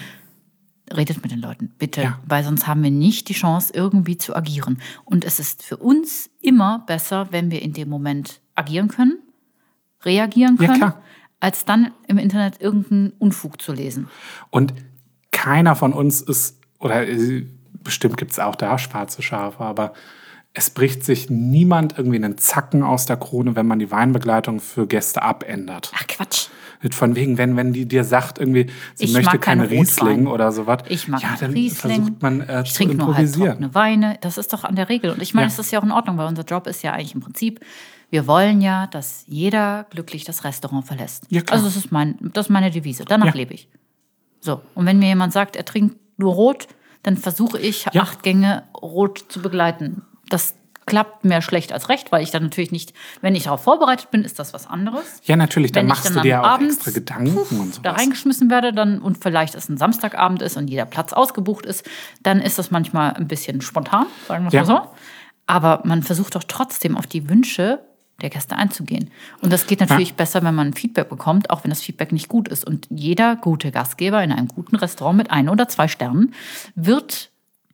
redet mit den Leuten, bitte. Ja. Weil sonst haben wir nicht die Chance, irgendwie zu agieren. Und es ist für uns immer besser, wenn wir in dem Moment agieren können, reagieren Ja, können, klar. als dann im Internet irgendeinen Unfug zu lesen. Und keiner von uns ist, oder bestimmt gibt es auch da schwarze Schafe, aber es bricht sich niemand irgendwie einen Zacken aus der Krone, wenn man die Weinbegleitung für Gäste abändert. Ach Quatsch. Von wegen, wenn die dir sagt, irgendwie, sie Ich möchte mag keine keine Riesling Rotwein. oder sowas, Ich mag ja, keinen dann Riesling. versucht man Ich zu trinke nur improvisieren. halbtrockene Weine. Das ist doch an der Regel. Und ich meine, Ja. es ist ja auch in Ordnung, weil unser Job ist ja eigentlich im Prinzip, wir wollen ja, dass jeder glücklich das Restaurant verlässt. Ja, klar. Also das ist meine Devise. Danach Ja. lebe ich. So. Und wenn mir jemand sagt, er trinkt nur rot, dann versuche ich, Ja. 8 Gänge rot zu begleiten. Das klappt mehr schlecht als recht, weil ich dann natürlich nicht, wenn ich darauf vorbereitet bin, ist das was anderes. Ja, natürlich, dann Wenn ich machst dann du dir am auch Abend, extra Gedanken und da sowas. reingeschmissen werde dann und vielleicht es ein Samstagabend ist und jeder Platz ausgebucht ist, dann ist das manchmal ein bisschen spontan, sagen wir es Ja. mal so. Aber man versucht doch trotzdem auf die Wünsche der Gäste einzugehen. Und das geht natürlich besser, wenn man Feedback bekommt, auch wenn das Feedback nicht gut ist. Und jeder gute Gastgeber in einem guten Restaurant mit 1 oder 2 Sternen wird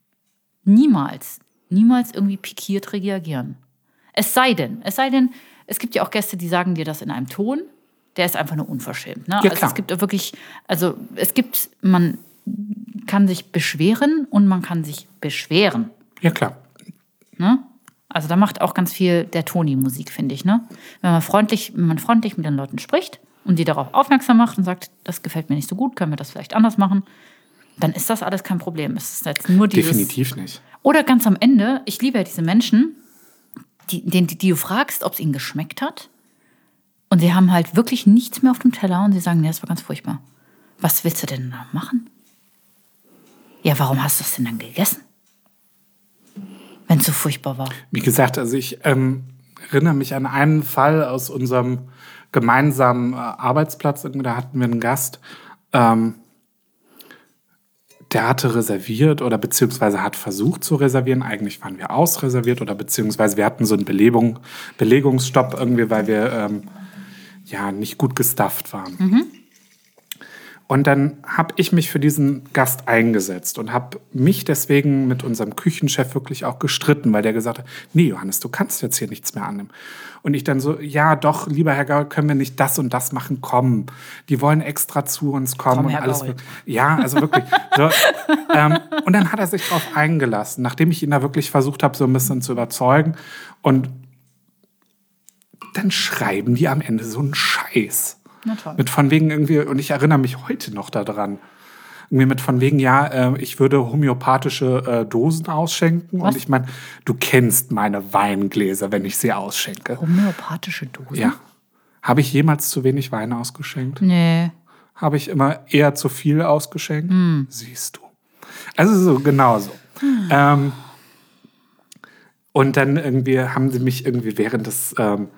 niemals irgendwie pikiert reagieren. Es sei denn, es gibt ja auch Gäste, die sagen dir das in einem Ton, der ist einfach nur unverschämt. Ne? Ja, Also klar. es gibt wirklich, man kann sich beschweren und man kann sich beschweren. Ja, klar. Ne? Also da macht auch ganz viel der Toni Musik, finde ich. Ne? Wenn man freundlich mit den Leuten spricht und die darauf aufmerksam macht und sagt, das gefällt mir nicht so gut, können wir das vielleicht anders machen, dann ist das alles kein Problem. Es ist jetzt nur dieses. Definitiv nicht. Oder ganz am Ende, ich liebe ja diese Menschen, die du fragst, ob es ihnen geschmeckt hat. Und sie haben halt wirklich nichts mehr auf dem Teller und sie sagen, nee, das war ganz furchtbar. Was willst du denn da machen? Ja, warum hast du es denn dann gegessen? Wenn es so furchtbar war. Wie gesagt, also ich erinnere mich an einen Fall aus unserem gemeinsamen Arbeitsplatz. Da hatten wir einen Gast, der hatte reserviert oder beziehungsweise hat versucht zu reservieren. Eigentlich waren wir ausreserviert oder beziehungsweise wir hatten so einen Belegungsstopp irgendwie, weil wir nicht gut gestafft waren. Und dann habe ich mich für diesen Gast eingesetzt und habe mich deswegen mit unserem Küchenchef wirklich auch gestritten, weil der gesagt hat, nee, Johannes, du kannst jetzt hier nichts mehr annehmen. Und ich dann so, ja doch, lieber Herr Gaul, können wir nicht das und das machen? Komm, die wollen extra zu uns kommen. Komm, und Herr alles. Gaul. Ja, also wirklich. So, und dann hat er sich darauf eingelassen, nachdem ich ihn da wirklich versucht habe, so ein bisschen zu überzeugen. Und dann schreiben die am Ende so einen Scheiß. Na toll. Mit von wegen irgendwie, und ich erinnere mich heute noch daran, irgendwie mit von wegen, ja, ich würde homöopathische Dosen ausschenken. Was? Und ich meine, du kennst meine Weingläser, wenn ich sie ausschenke. Homöopathische Dosen? Ja. Habe ich jemals zu wenig Wein ausgeschenkt? Nee. Habe ich immer eher zu viel ausgeschenkt? Siehst du. Also so, genau so. Und dann irgendwie haben sie mich irgendwie während des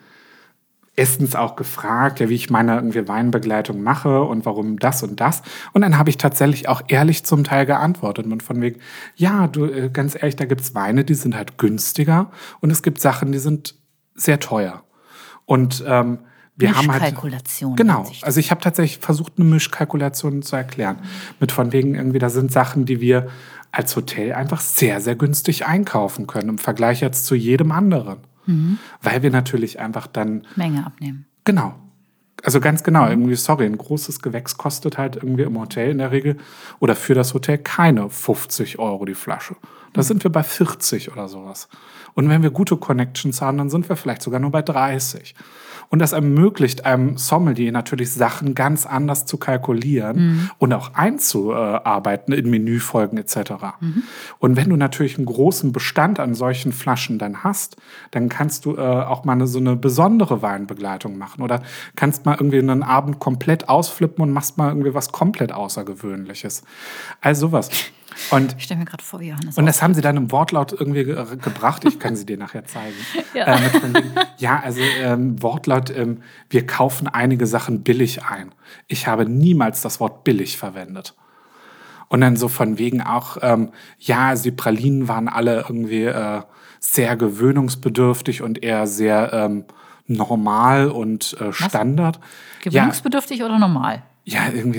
Essens auch gefragt, ja, wie ich meine irgendwie Weinbegleitung mache und warum das und das. Und dann habe ich tatsächlich auch ehrlich zum Teil geantwortet. Und von wegen, ja, du, ganz ehrlich, da gibt's Weine, die sind halt günstiger und es gibt Sachen, die sind sehr teuer. Und wir haben halt... Mischkalkulation. Genau, also ich habe tatsächlich versucht, eine Mischkalkulation zu erklären. Mit von wegen irgendwie, da sind Sachen, die wir als Hotel einfach sehr, sehr günstig einkaufen können im Vergleich jetzt zu jedem anderen. Weil wir natürlich einfach dann... Menge abnehmen. Genau. Also ganz genau, irgendwie, sorry, ein großes Gewächs kostet halt irgendwie im Hotel in der Regel oder für das Hotel keine 50 € die Flasche. Da sind wir bei 40 oder sowas. Und wenn wir gute Connections haben, dann sind wir vielleicht sogar nur bei 30. Und das ermöglicht einem Sommelier natürlich Sachen ganz anders zu kalkulieren und auch einzuarbeiten in Menüfolgen etc. Und wenn du natürlich einen großen Bestand an solchen Flaschen dann hast, dann kannst du auch mal so eine besondere Weinbegleitung machen oder kannst mal irgendwie einen Abend komplett ausflippen und machst mal irgendwie was komplett Außergewöhnliches. Also sowas. Und Ich stelle mir gerade vor, wie Johannes. das haben sie dann im Wortlaut irgendwie gebracht. Ich kann sie dir nachher zeigen. Ja. Mit von wegen, ja, also Wortlaut, wir kaufen einige Sachen billig ein. Ich habe niemals das Wort billig verwendet. Und dann so von wegen auch, ja, also die Pralinen waren alle irgendwie sehr gewöhnungsbedürftig und eher sehr normal und Standard. Gewöhnungsbedürftig oder normal? Ja, irgendwie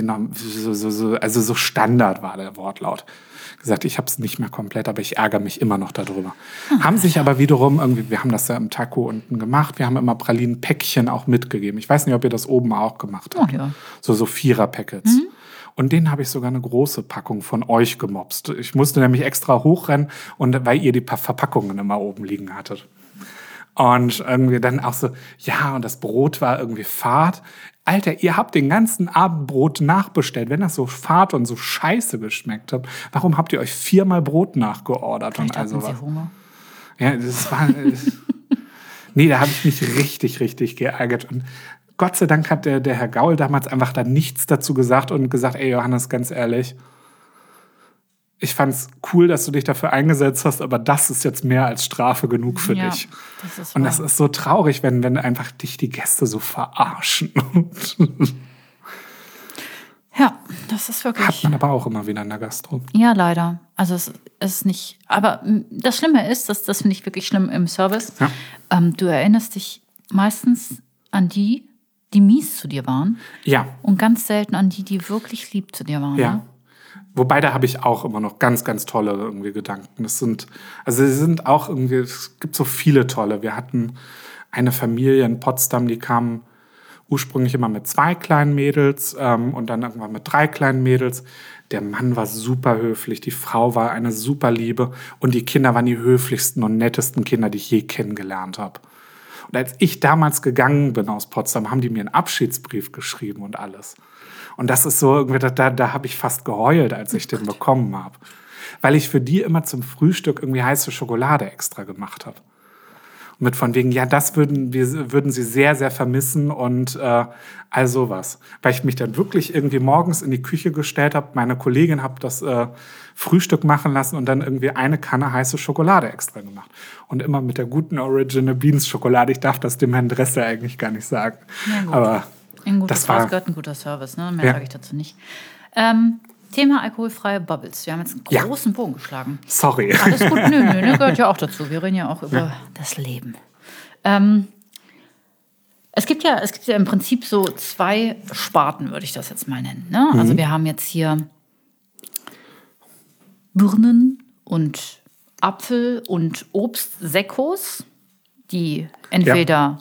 also so Standard war der Wortlaut. Gesagt, ich habe es nicht mehr komplett, aber ich ärgere mich immer noch darüber. Haben sich aber wiederum irgendwie, wir haben das ja im Taco unten gemacht, wir haben immer Pralinenpäckchen auch mitgegeben. Ich weiß nicht, ob ihr das oben auch gemacht habt. Oh ja. So 4er-Packets. Und denen habe ich sogar eine große Packung von euch gemobst. Ich musste nämlich extra hochrennen, und weil ihr die Verpackungen immer oben liegen hattet. Und irgendwie dann auch so, ja, und das Brot war irgendwie fad. Alter, ihr habt den ganzen Abend Brot nachbestellt. Wenn das so fad und so scheiße geschmeckt hat, warum habt ihr euch 4-mal Brot nachgeordert? Vielleicht und also hatten sie Hunger. Ja, das war... nee, da habe ich mich richtig, richtig geärgert. Und Gott sei Dank hat der Herr Gaul damals einfach da nichts dazu gesagt und gesagt, ey Johannes, ganz ehrlich, ich fand's cool, dass du dich dafür eingesetzt hast, aber das ist jetzt mehr als Strafe genug für dich. Das ist Und wahr. das ist so traurig, wenn einfach dich die Gäste so verarschen. Ja, das ist wirklich... Hat man aber auch immer wieder in der Gastro. Ja, leider. Also es ist nicht... Aber das Schlimme ist, das finde ich wirklich schlimm im Service, du erinnerst dich meistens an die mies zu dir waren. Ja. Und ganz selten an die wirklich lieb zu dir waren. Ja. Ne? Wobei, da habe ich auch immer noch ganz, ganz tolle irgendwie Gedanken. Sie sind auch irgendwie, es gibt so viele tolle. Wir hatten eine Familie in Potsdam, die kam ursprünglich immer mit 2 kleinen Mädels und dann irgendwann mit 3 kleinen Mädels. Der Mann war super höflich, die Frau war eine super Liebe und die Kinder waren die höflichsten und nettesten Kinder, die ich je kennengelernt habe. Und als ich damals gegangen bin aus Potsdam, haben die mir einen Abschiedsbrief geschrieben und alles. Und das ist so, irgendwie, da habe ich fast geheult, als ich den bekommen habe. Weil ich für die immer zum Frühstück irgendwie heiße Schokolade extra gemacht habe. Und mit von wegen, ja, das würden sie sehr, sehr vermissen und all sowas. Weil ich mich dann wirklich irgendwie morgens in die Küche gestellt habe, meine Kollegin habe das Frühstück machen lassen und dann irgendwie eine Kanne heiße Schokolade extra gemacht. Und immer mit der guten Original Beans Schokolade. Ich darf das dem Herrn Dressel eigentlich gar nicht sagen. Ja, gut. Aber Ein gutes das war... Haus gehört ein guter Service, ne? Mehr sage ich dazu nicht. Thema alkoholfreie Bubbles. Wir haben jetzt einen großen Bogen geschlagen. Sorry. Alles gut, nö, gehört ja auch dazu. Wir reden ja auch über das Leben. Es gibt ja im Prinzip so 2 Sparten, würde ich das jetzt mal nennen. Ne? Also wir haben jetzt hier Birnen und Apfel- und Obstsekkos, die entweder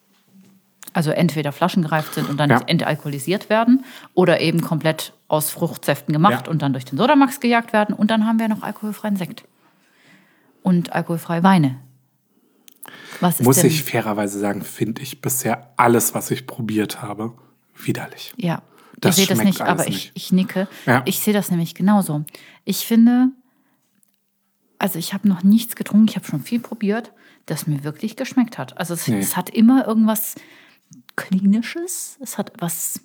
flaschengereift sind und dann entalkoholisiert werden oder eben komplett aus Fruchtsäften gemacht und dann durch den Sodamax gejagt werden. Und dann haben wir noch alkoholfreien Sekt und alkoholfreie Weine. Muss ich fairerweise sagen, finde ich bisher alles, was ich probiert habe, widerlich. Ja, Das ihr seht das schmeckt nicht, aber alles nicht. ich nicke. Ja. Ich sehe das nämlich genauso. Ich finde, also ich habe noch nichts getrunken, ich habe schon viel probiert, das mir wirklich geschmeckt hat. Also es hat immer irgendwas Klinisches, es hat was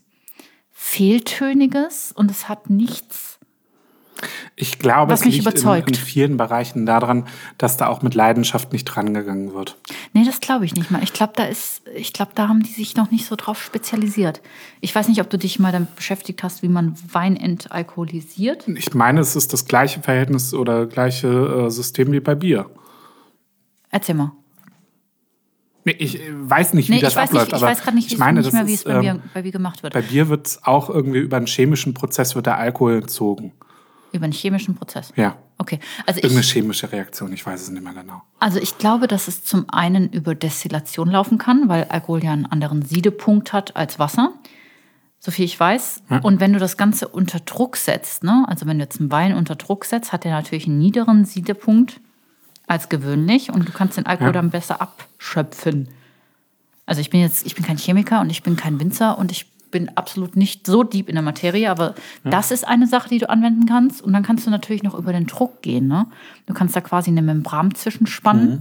Fehltöniges und es hat nichts. Ich glaube, Was es mich liegt überzeugt. in vielen Bereichen daran, dass da auch mit Leidenschaft nicht rangegangen wird. Nee, das glaube ich nicht mal. Ich glaube, da haben die sich noch nicht so drauf spezialisiert. Ich weiß nicht, ob du dich mal damit beschäftigt hast, wie man Wein entalkoholisiert. Ich meine, es ist das gleiche Verhältnis oder gleiche System wie bei Bier. Erzähl mal. Nee, ich weiß nicht, wie das abläuft. Ich weiß gerade nicht, ich meine, nicht mehr, wie es das bei Bier gemacht wird. bei Bier wird es auch irgendwie über einen chemischen Prozess wird der Alkohol entzogen. Über einen chemischen Prozess? Ja. Okay. Also Irgendeine chemische Reaktion, ich weiß es nicht mehr genau. Also ich glaube, dass es zum einen über Destillation laufen kann, weil Alkohol ja einen anderen Siedepunkt hat als Wasser, so viel ich weiß. Ja. Und wenn du das Ganze unter Druck setzt, ne? Also wenn du jetzt einen Wein unter Druck setzt, hat er natürlich einen niederen Siedepunkt als gewöhnlich und du kannst den Alkohol dann besser abschöpfen. Also ich bin kein Chemiker und ich bin kein Winzer und ich bin absolut nicht so deep in der Materie, aber das ist eine Sache, die du anwenden kannst. Und dann kannst du natürlich noch über den Druck gehen. Ne? Du kannst da quasi eine Membran zwischenspannen.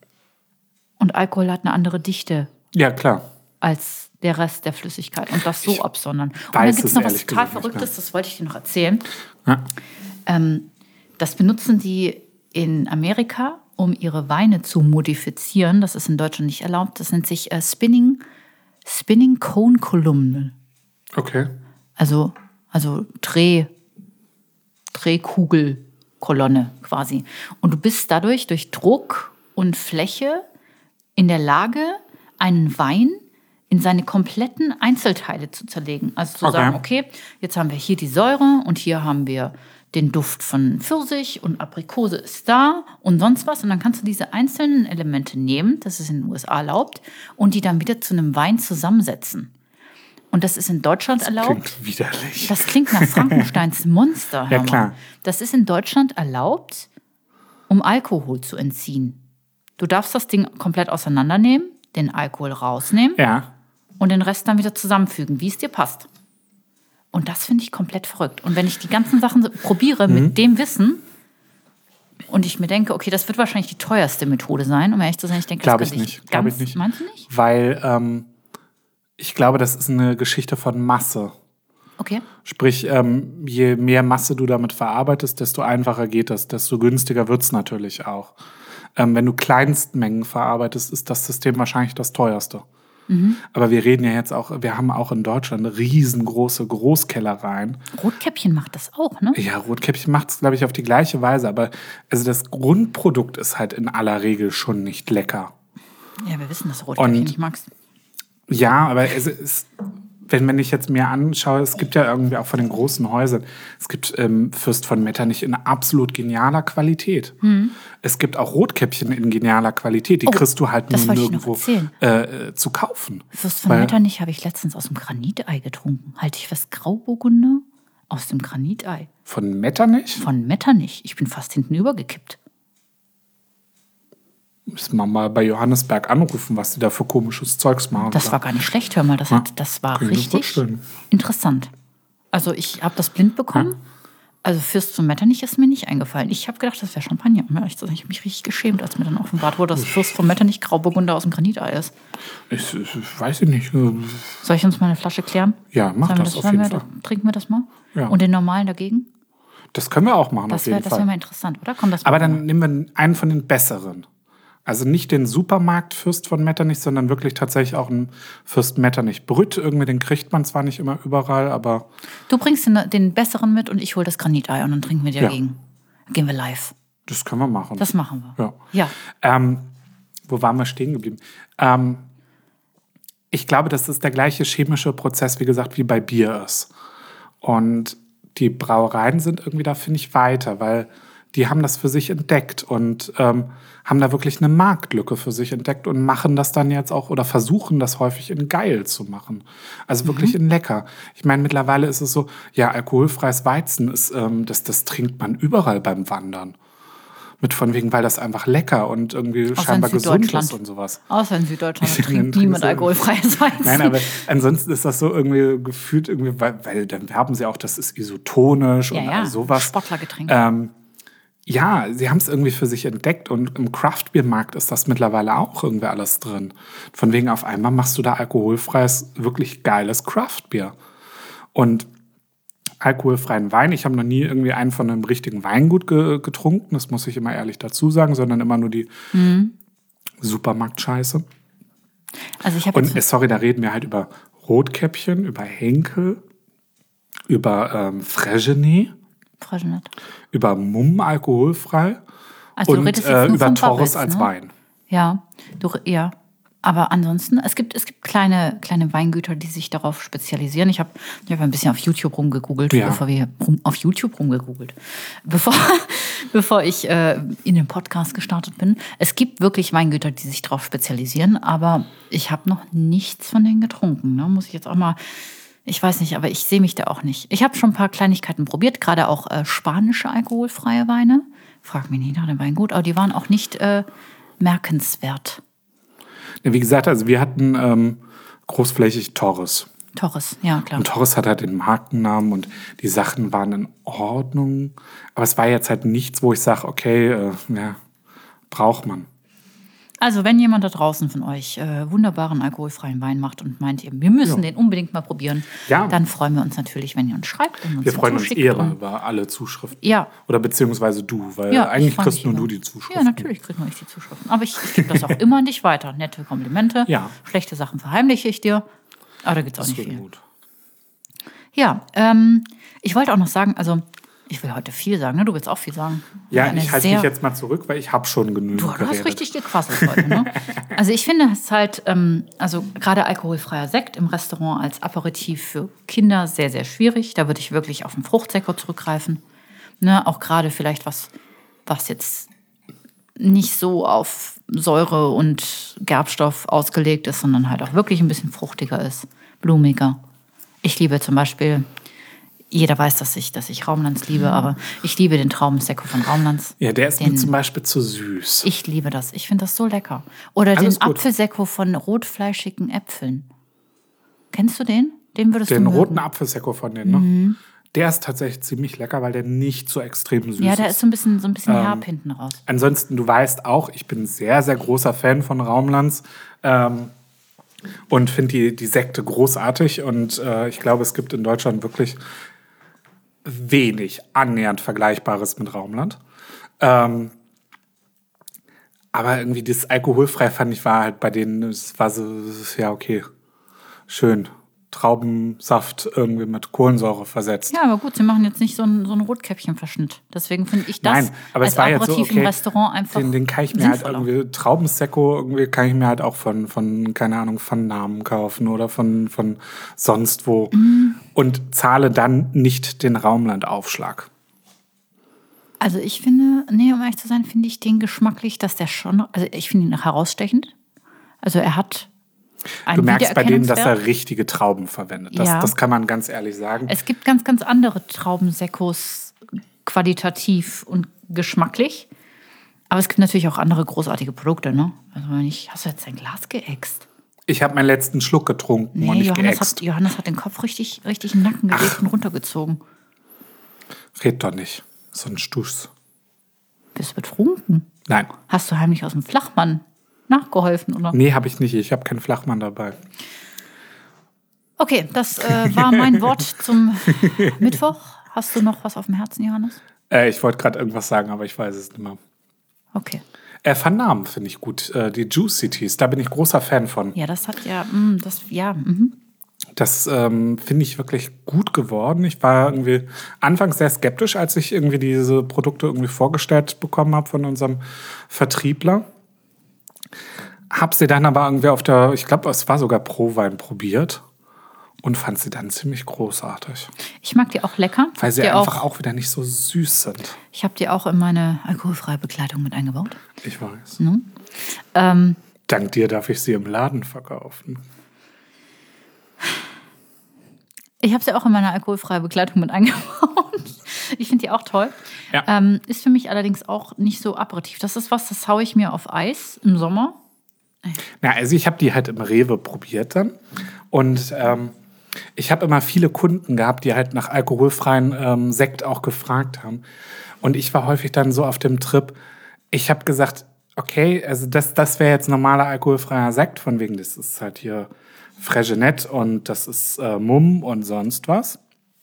Und Alkohol hat eine andere Dichte Ja, klar. als der Rest der Flüssigkeit. Und das so absondern. Und weiß dann gibt es es noch was ehrlich total gesagt nicht Verrücktes, das wollte ich dir noch erzählen. Ja. Das benutzen die in Amerika, um ihre Weine zu modifizieren. Das ist in Deutschland nicht erlaubt. Das nennt sich Spinning Cone Kolumne. Okay. Also Drehkugelkolonne quasi. Und du bist dadurch durch Druck und Fläche in der Lage, einen Wein in seine kompletten Einzelteile zu zerlegen. Also zu sagen, okay, jetzt haben wir hier die Säure und hier haben wir den Duft von Pfirsich und Aprikose ist da und sonst was. Und dann kannst du diese einzelnen Elemente nehmen, das ist in den USA erlaubt, und die dann wieder zu einem Wein zusammensetzen. Und das ist in Deutschland erlaubt. Klingt widerlich. Das klingt nach Frankensteins Monster. Ja, klar. Das ist in Deutschland erlaubt, um Alkohol zu entziehen. Du darfst das Ding komplett auseinandernehmen, den Alkohol rausnehmen und den Rest dann wieder zusammenfügen, wie es dir passt. Und das finde ich komplett verrückt. Und wenn ich die ganzen Sachen probiere mit dem Wissen und ich mir denke, okay, das wird wahrscheinlich die teuerste Methode sein, um ehrlich zu sein, ich denke, das könnte ich ganz... Meinst du nicht? Weil ich glaube, das ist eine Geschichte von Masse. Okay. Sprich, je mehr Masse du damit verarbeitest, desto einfacher geht das, desto günstiger wird es natürlich auch. Wenn du Kleinstmengen verarbeitest, ist das System wahrscheinlich das teuerste. Aber wir reden ja jetzt auch, wir haben auch in Deutschland riesengroße Großkellereien. Rotkäppchen macht das auch, ne? Ja, Rotkäppchen macht es, glaube ich, auf die gleiche Weise. Aber also das Grundprodukt ist halt in aller Regel schon nicht lecker. Ja, wir wissen, dass du Rotkäppchen nicht magst. Ja, aber es ist, wenn ich jetzt mir anschaue, es gibt ja irgendwie auch von den großen Häusern, es gibt Fürst von Metternich in absolut genialer Qualität. Es gibt auch Rotkäppchen in genialer Qualität. Die kriegst du halt nur nirgendwo zu kaufen. Fürst von Metternich habe ich letztens aus dem Granitei getrunken. Halte ich was Grauburgunder aus dem Granitei. Von Metternich? Von Metternich. Ich bin fast hinten übergekippt. Müssen wir mal bei Johannesberg anrufen, was die da für komisches Zeugs machen. Das war gar nicht schlecht, hör mal. Das war richtig interessant. Also ich habe das blind bekommen. Also Fürst von Metternich ist mir nicht eingefallen. Ich habe gedacht, das wäre Champagner. Ich habe mich richtig geschämt, als mir dann offenbart wurde, dass Fürst von Metternich Grauburgunder aus dem Granitei ist. Ich weiß ich nicht. Soll ich uns mal eine Flasche klären? Ja, mach das auf jeden Fall. Trinken wir das mal? Ja. Und den normalen dagegen? Das können wir auch machen, auf jeden Fall. Das wäre mal interessant, oder? Komm, das aber dann nehmen wir einen von den besseren. Also nicht den Supermarkt Fürst von Metternich, sondern wirklich tatsächlich auch einen Fürst Metternich Brüt. Irgendwie den kriegt man zwar nicht immer überall, aber... Du bringst den besseren mit und ich hole das Granitei und dann trinken wir dagegen. Dann gehen wir live. Das können wir machen. Das machen wir. Ja. Wo waren wir stehen geblieben? Ich glaube, dass das der gleiche chemische Prozess, wie gesagt, wie bei Bier ist. Und die Brauereien sind irgendwie da, finde ich, weiter, weil die haben das für sich entdeckt und haben da wirklich eine Marktlücke für sich entdeckt und machen das dann jetzt auch oder versuchen das häufig in geil zu machen. Also wirklich in lecker. Ich meine, mittlerweile ist es so, ja, alkoholfreies Weizen ist, das trinkt man überall beim Wandern. Mit von wegen, weil das einfach lecker und irgendwie Außer scheinbar in gesund Süddeutschland. ist und sowas. Außer in Süddeutschland Dann trinkt trinkst niemand du- alkoholfreies Weizen. Nein, aber ansonsten ist das so irgendwie gefühlt, irgendwie, weil dann werben sie auch, das ist isotonisch und all sowas. Sportlergetränk. Ja, sie haben es irgendwie für sich entdeckt und im Craft-Bier-Markt ist das mittlerweile auch irgendwie alles drin. Von wegen auf einmal machst du da alkoholfreies, wirklich geiles Craft-Bier. Und alkoholfreien Wein, ich habe noch nie irgendwie einen von einem richtigen Weingut getrunken, das muss ich immer ehrlich dazu sagen, sondern immer nur die Supermarktscheiße. Also ich habe Und sorry, da reden wir halt über Rotkäppchen, über Henkel, über Fresgenet, über Mumm alkoholfrei Also du und redest jetzt nur über von Torres Barretts, als ne? Wein. Ja, ja. Aber ansonsten, es gibt kleine Weingüter, die sich darauf spezialisieren. Ich hab ein bisschen auf YouTube rumgegoogelt, bevor ich in den Podcast gestartet bin. Es gibt wirklich Weingüter, die sich darauf spezialisieren, aber ich habe noch nichts von denen getrunken. Ne? Muss ich jetzt auch mal, ich weiß nicht, aber ich sehe mich da auch nicht. Ich habe schon ein paar Kleinigkeiten probiert, gerade auch spanische alkoholfreie Weine. Frag mich nicht nach dem Weingut, aber die waren auch nicht merkenswert. Ja, wie gesagt, also wir hatten großflächig Torres. Torres, ja klar. Und Torres hat halt den Markennamen und die Sachen waren in Ordnung. Aber es war jetzt halt nichts, wo ich sage, okay, braucht man. Also wenn jemand da draußen von euch wunderbaren alkoholfreien Wein macht und meint, wir müssen den unbedingt mal probieren, dann freuen wir uns natürlich, wenn ihr uns schreibt und uns Wir freuen uns zuschickt. eher über alle Zuschriften. Ja. Oder beziehungsweise du, weil Ja, eigentlich ich freu kriegst mich nur du immer. die Zuschriften. Ja, natürlich kriegt nur ich die Zuschriften. Aber ich gebe das auch immer an dich weiter. Nette Komplimente, Ja. schlechte Sachen verheimliche ich dir. Aber da gibt es auch Das nicht wird viel. gut. Ja, ich wollte auch noch sagen, also ich will heute viel sagen, ne? Du willst auch viel sagen. Ja, Eine ich halte sehr- mich jetzt mal zurück, weil ich habe schon genügend Du geredet. hast richtig gequasselt heute, ne? Also ich finde es halt, also gerade alkoholfreier Sekt im Restaurant als Aperitif für Kinder sehr, sehr schwierig. Da würde ich wirklich auf einen Fruchtsekko zurückgreifen. Ne? Auch gerade vielleicht was jetzt nicht so auf Säure und Gerbstoff ausgelegt ist, sondern halt auch wirklich ein bisschen fruchtiger ist, blumiger. Ich liebe zum Beispiel, jeder weiß, dass ich Raumlands liebe, aber ich liebe den Traubensekko von Raumlands. Ja, der ist mir Den- zum Beispiel zu süß. Ich liebe das. Ich finde das so lecker. Oder Alles den gut. Apfelsekko von rotfleischigen Äpfeln. Kennst du den? Den würdest Den du mögen. roten Apfelsekko von denen, ne? Der ist tatsächlich ziemlich lecker, weil der nicht so extrem süß Ja, der ist. ist so ein bisschen herb hinten raus. Ansonsten, du weißt auch, ich bin ein sehr, sehr großer Fan von Raumlands und finde die Sekte großartig. Und ich glaube, es gibt in Deutschland wirklich wenig annähernd Vergleichbares mit Raumland. Aber irgendwie das alkoholfrei fand ich war halt bei denen, es war so, ja okay, schön. Traubensaft irgendwie mit Kohlensäure versetzt. Ja, aber gut, sie machen jetzt nicht so einen Rotkäppchenverschnitt. Deswegen finde ich das Nein, aber als es war jetzt so, Aperitif okay, im Restaurant einfach den kann ich mir halt sinnvoller. irgendwie, Traubensekko irgendwie kann ich mir halt auch von keine Ahnung, von Namen kaufen oder von sonst wo und zahle dann nicht den Raumlandaufschlag. Also ich finde, um ehrlich zu sein, finde ich den geschmacklich, dass der schon, also ich finde ihn herausstechend. Also er hat einen Du merkst bei denen, dass er Wiedererkennungswert. richtige Trauben verwendet. Ja. Das kann man ganz ehrlich sagen. Es gibt ganz, ganz andere Traubensekkos qualitativ und geschmacklich. Aber es gibt natürlich auch andere großartige Produkte, ne? Also hast du jetzt dein Glas geäxt? Ich habe meinen letzten Schluck getrunken und Nee, nicht geäxt. Johannes hat den Kopf richtig in den Nacken gelegt und runtergezogen. Red doch nicht. So ein Stuss. Bist du betrunken? Nein. Hast du heimlich aus dem Flachmann nachgeholfen, oder? Nee, habe ich nicht. Ich habe keinen Flachmann dabei. Okay, das war mein Wort zum Mittwoch. Hast du noch was auf dem Herzen, Johannes? Ich wollte gerade irgendwas sagen, aber ich weiß es nicht mehr. Okay. Van Namen finde ich gut. Die Juice Cities, da bin ich großer Fan von. Ja, das hat Das finde ich wirklich gut geworden. Ich war irgendwie anfangs sehr skeptisch, als ich irgendwie diese Produkte irgendwie vorgestellt bekommen habe von unserem Vertriebler. Hab sie dann aber irgendwie ich glaube, es war sogar Pro-Wein probiert und fand sie dann ziemlich großartig. Ich mag die auch lecker. Weil sie einfach auch wieder nicht so süß sind. Ich habe die auch in meine alkoholfreie Begleitung mit eingebaut. Ich weiß. Dank dir darf ich sie im Laden verkaufen. Ich habe sie auch in meine alkoholfreie Begleitung mit eingebaut. Ich finde die auch toll. Ja. Ist für mich allerdings auch nicht so aperitif. Das ist was, das haue ich mir auf Eis im Sommer. Na, also ich habe die halt im Rewe probiert dann. Und ich habe immer viele Kunden gehabt, die halt nach alkoholfreien Sekt auch gefragt haben. Und ich war häufig dann so auf dem Trip, ich habe gesagt, okay, also das wäre jetzt normaler alkoholfreier Sekt, von wegen, das ist halt hier Fregenet und das ist Mumm und sonst was.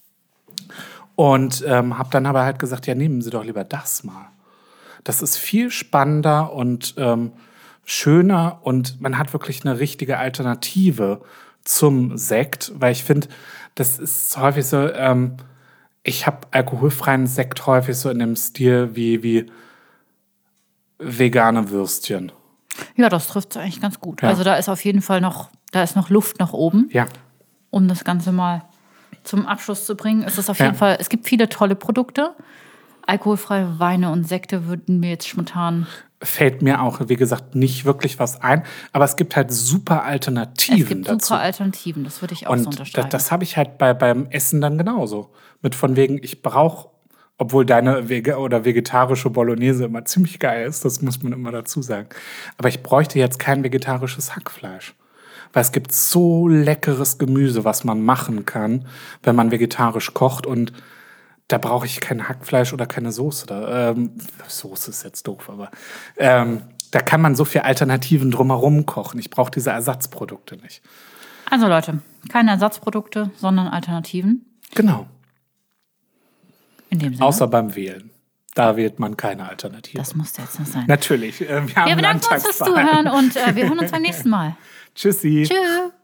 Und habe dann aber halt gesagt, ja, nehmen Sie doch lieber das mal. Das ist viel spannender und schöner und man hat wirklich eine richtige Alternative zum Sekt, weil ich finde, das ist häufig so, ich habe alkoholfreien Sekt häufig so in dem Stil wie vegane Würstchen. Ja, das trifft es eigentlich ganz gut. Ja. Also da ist auf jeden Fall noch Luft nach oben. Ja. Um das Ganze mal zum Abschluss zu bringen. Es ist auf jeden Fall, es gibt viele tolle Produkte. Alkoholfreie Weine und Sekte würden mir jetzt spontan... Fällt mir auch, wie gesagt, nicht wirklich was ein. Aber es gibt halt super Alternativen Es gibt dazu. super Alternativen, das würde ich auch so unterschreiben. Das habe ich halt beim Essen dann genauso. Mit von wegen, ich brauche, obwohl deine vegetarische Bolognese immer ziemlich geil ist, das muss man immer dazu sagen. Aber ich bräuchte jetzt kein vegetarisches Hackfleisch. Weil es gibt so leckeres Gemüse, was man machen kann, wenn man vegetarisch kocht. Und da brauche ich kein Hackfleisch oder keine Soße. Soße ist jetzt doof, aber da kann man so viele Alternativen drumherum kochen. Ich brauche diese Ersatzprodukte nicht. Also Leute, keine Ersatzprodukte, sondern Alternativen. Genau. In dem Sinne. Außer beim Wählen. Da wählt man keine Alternative. Das musste jetzt noch sein. Natürlich. Wir haben Wir bedanken uns fürs Zuhören und wir hören uns beim nächsten Mal. Tschüssi. Tschüss.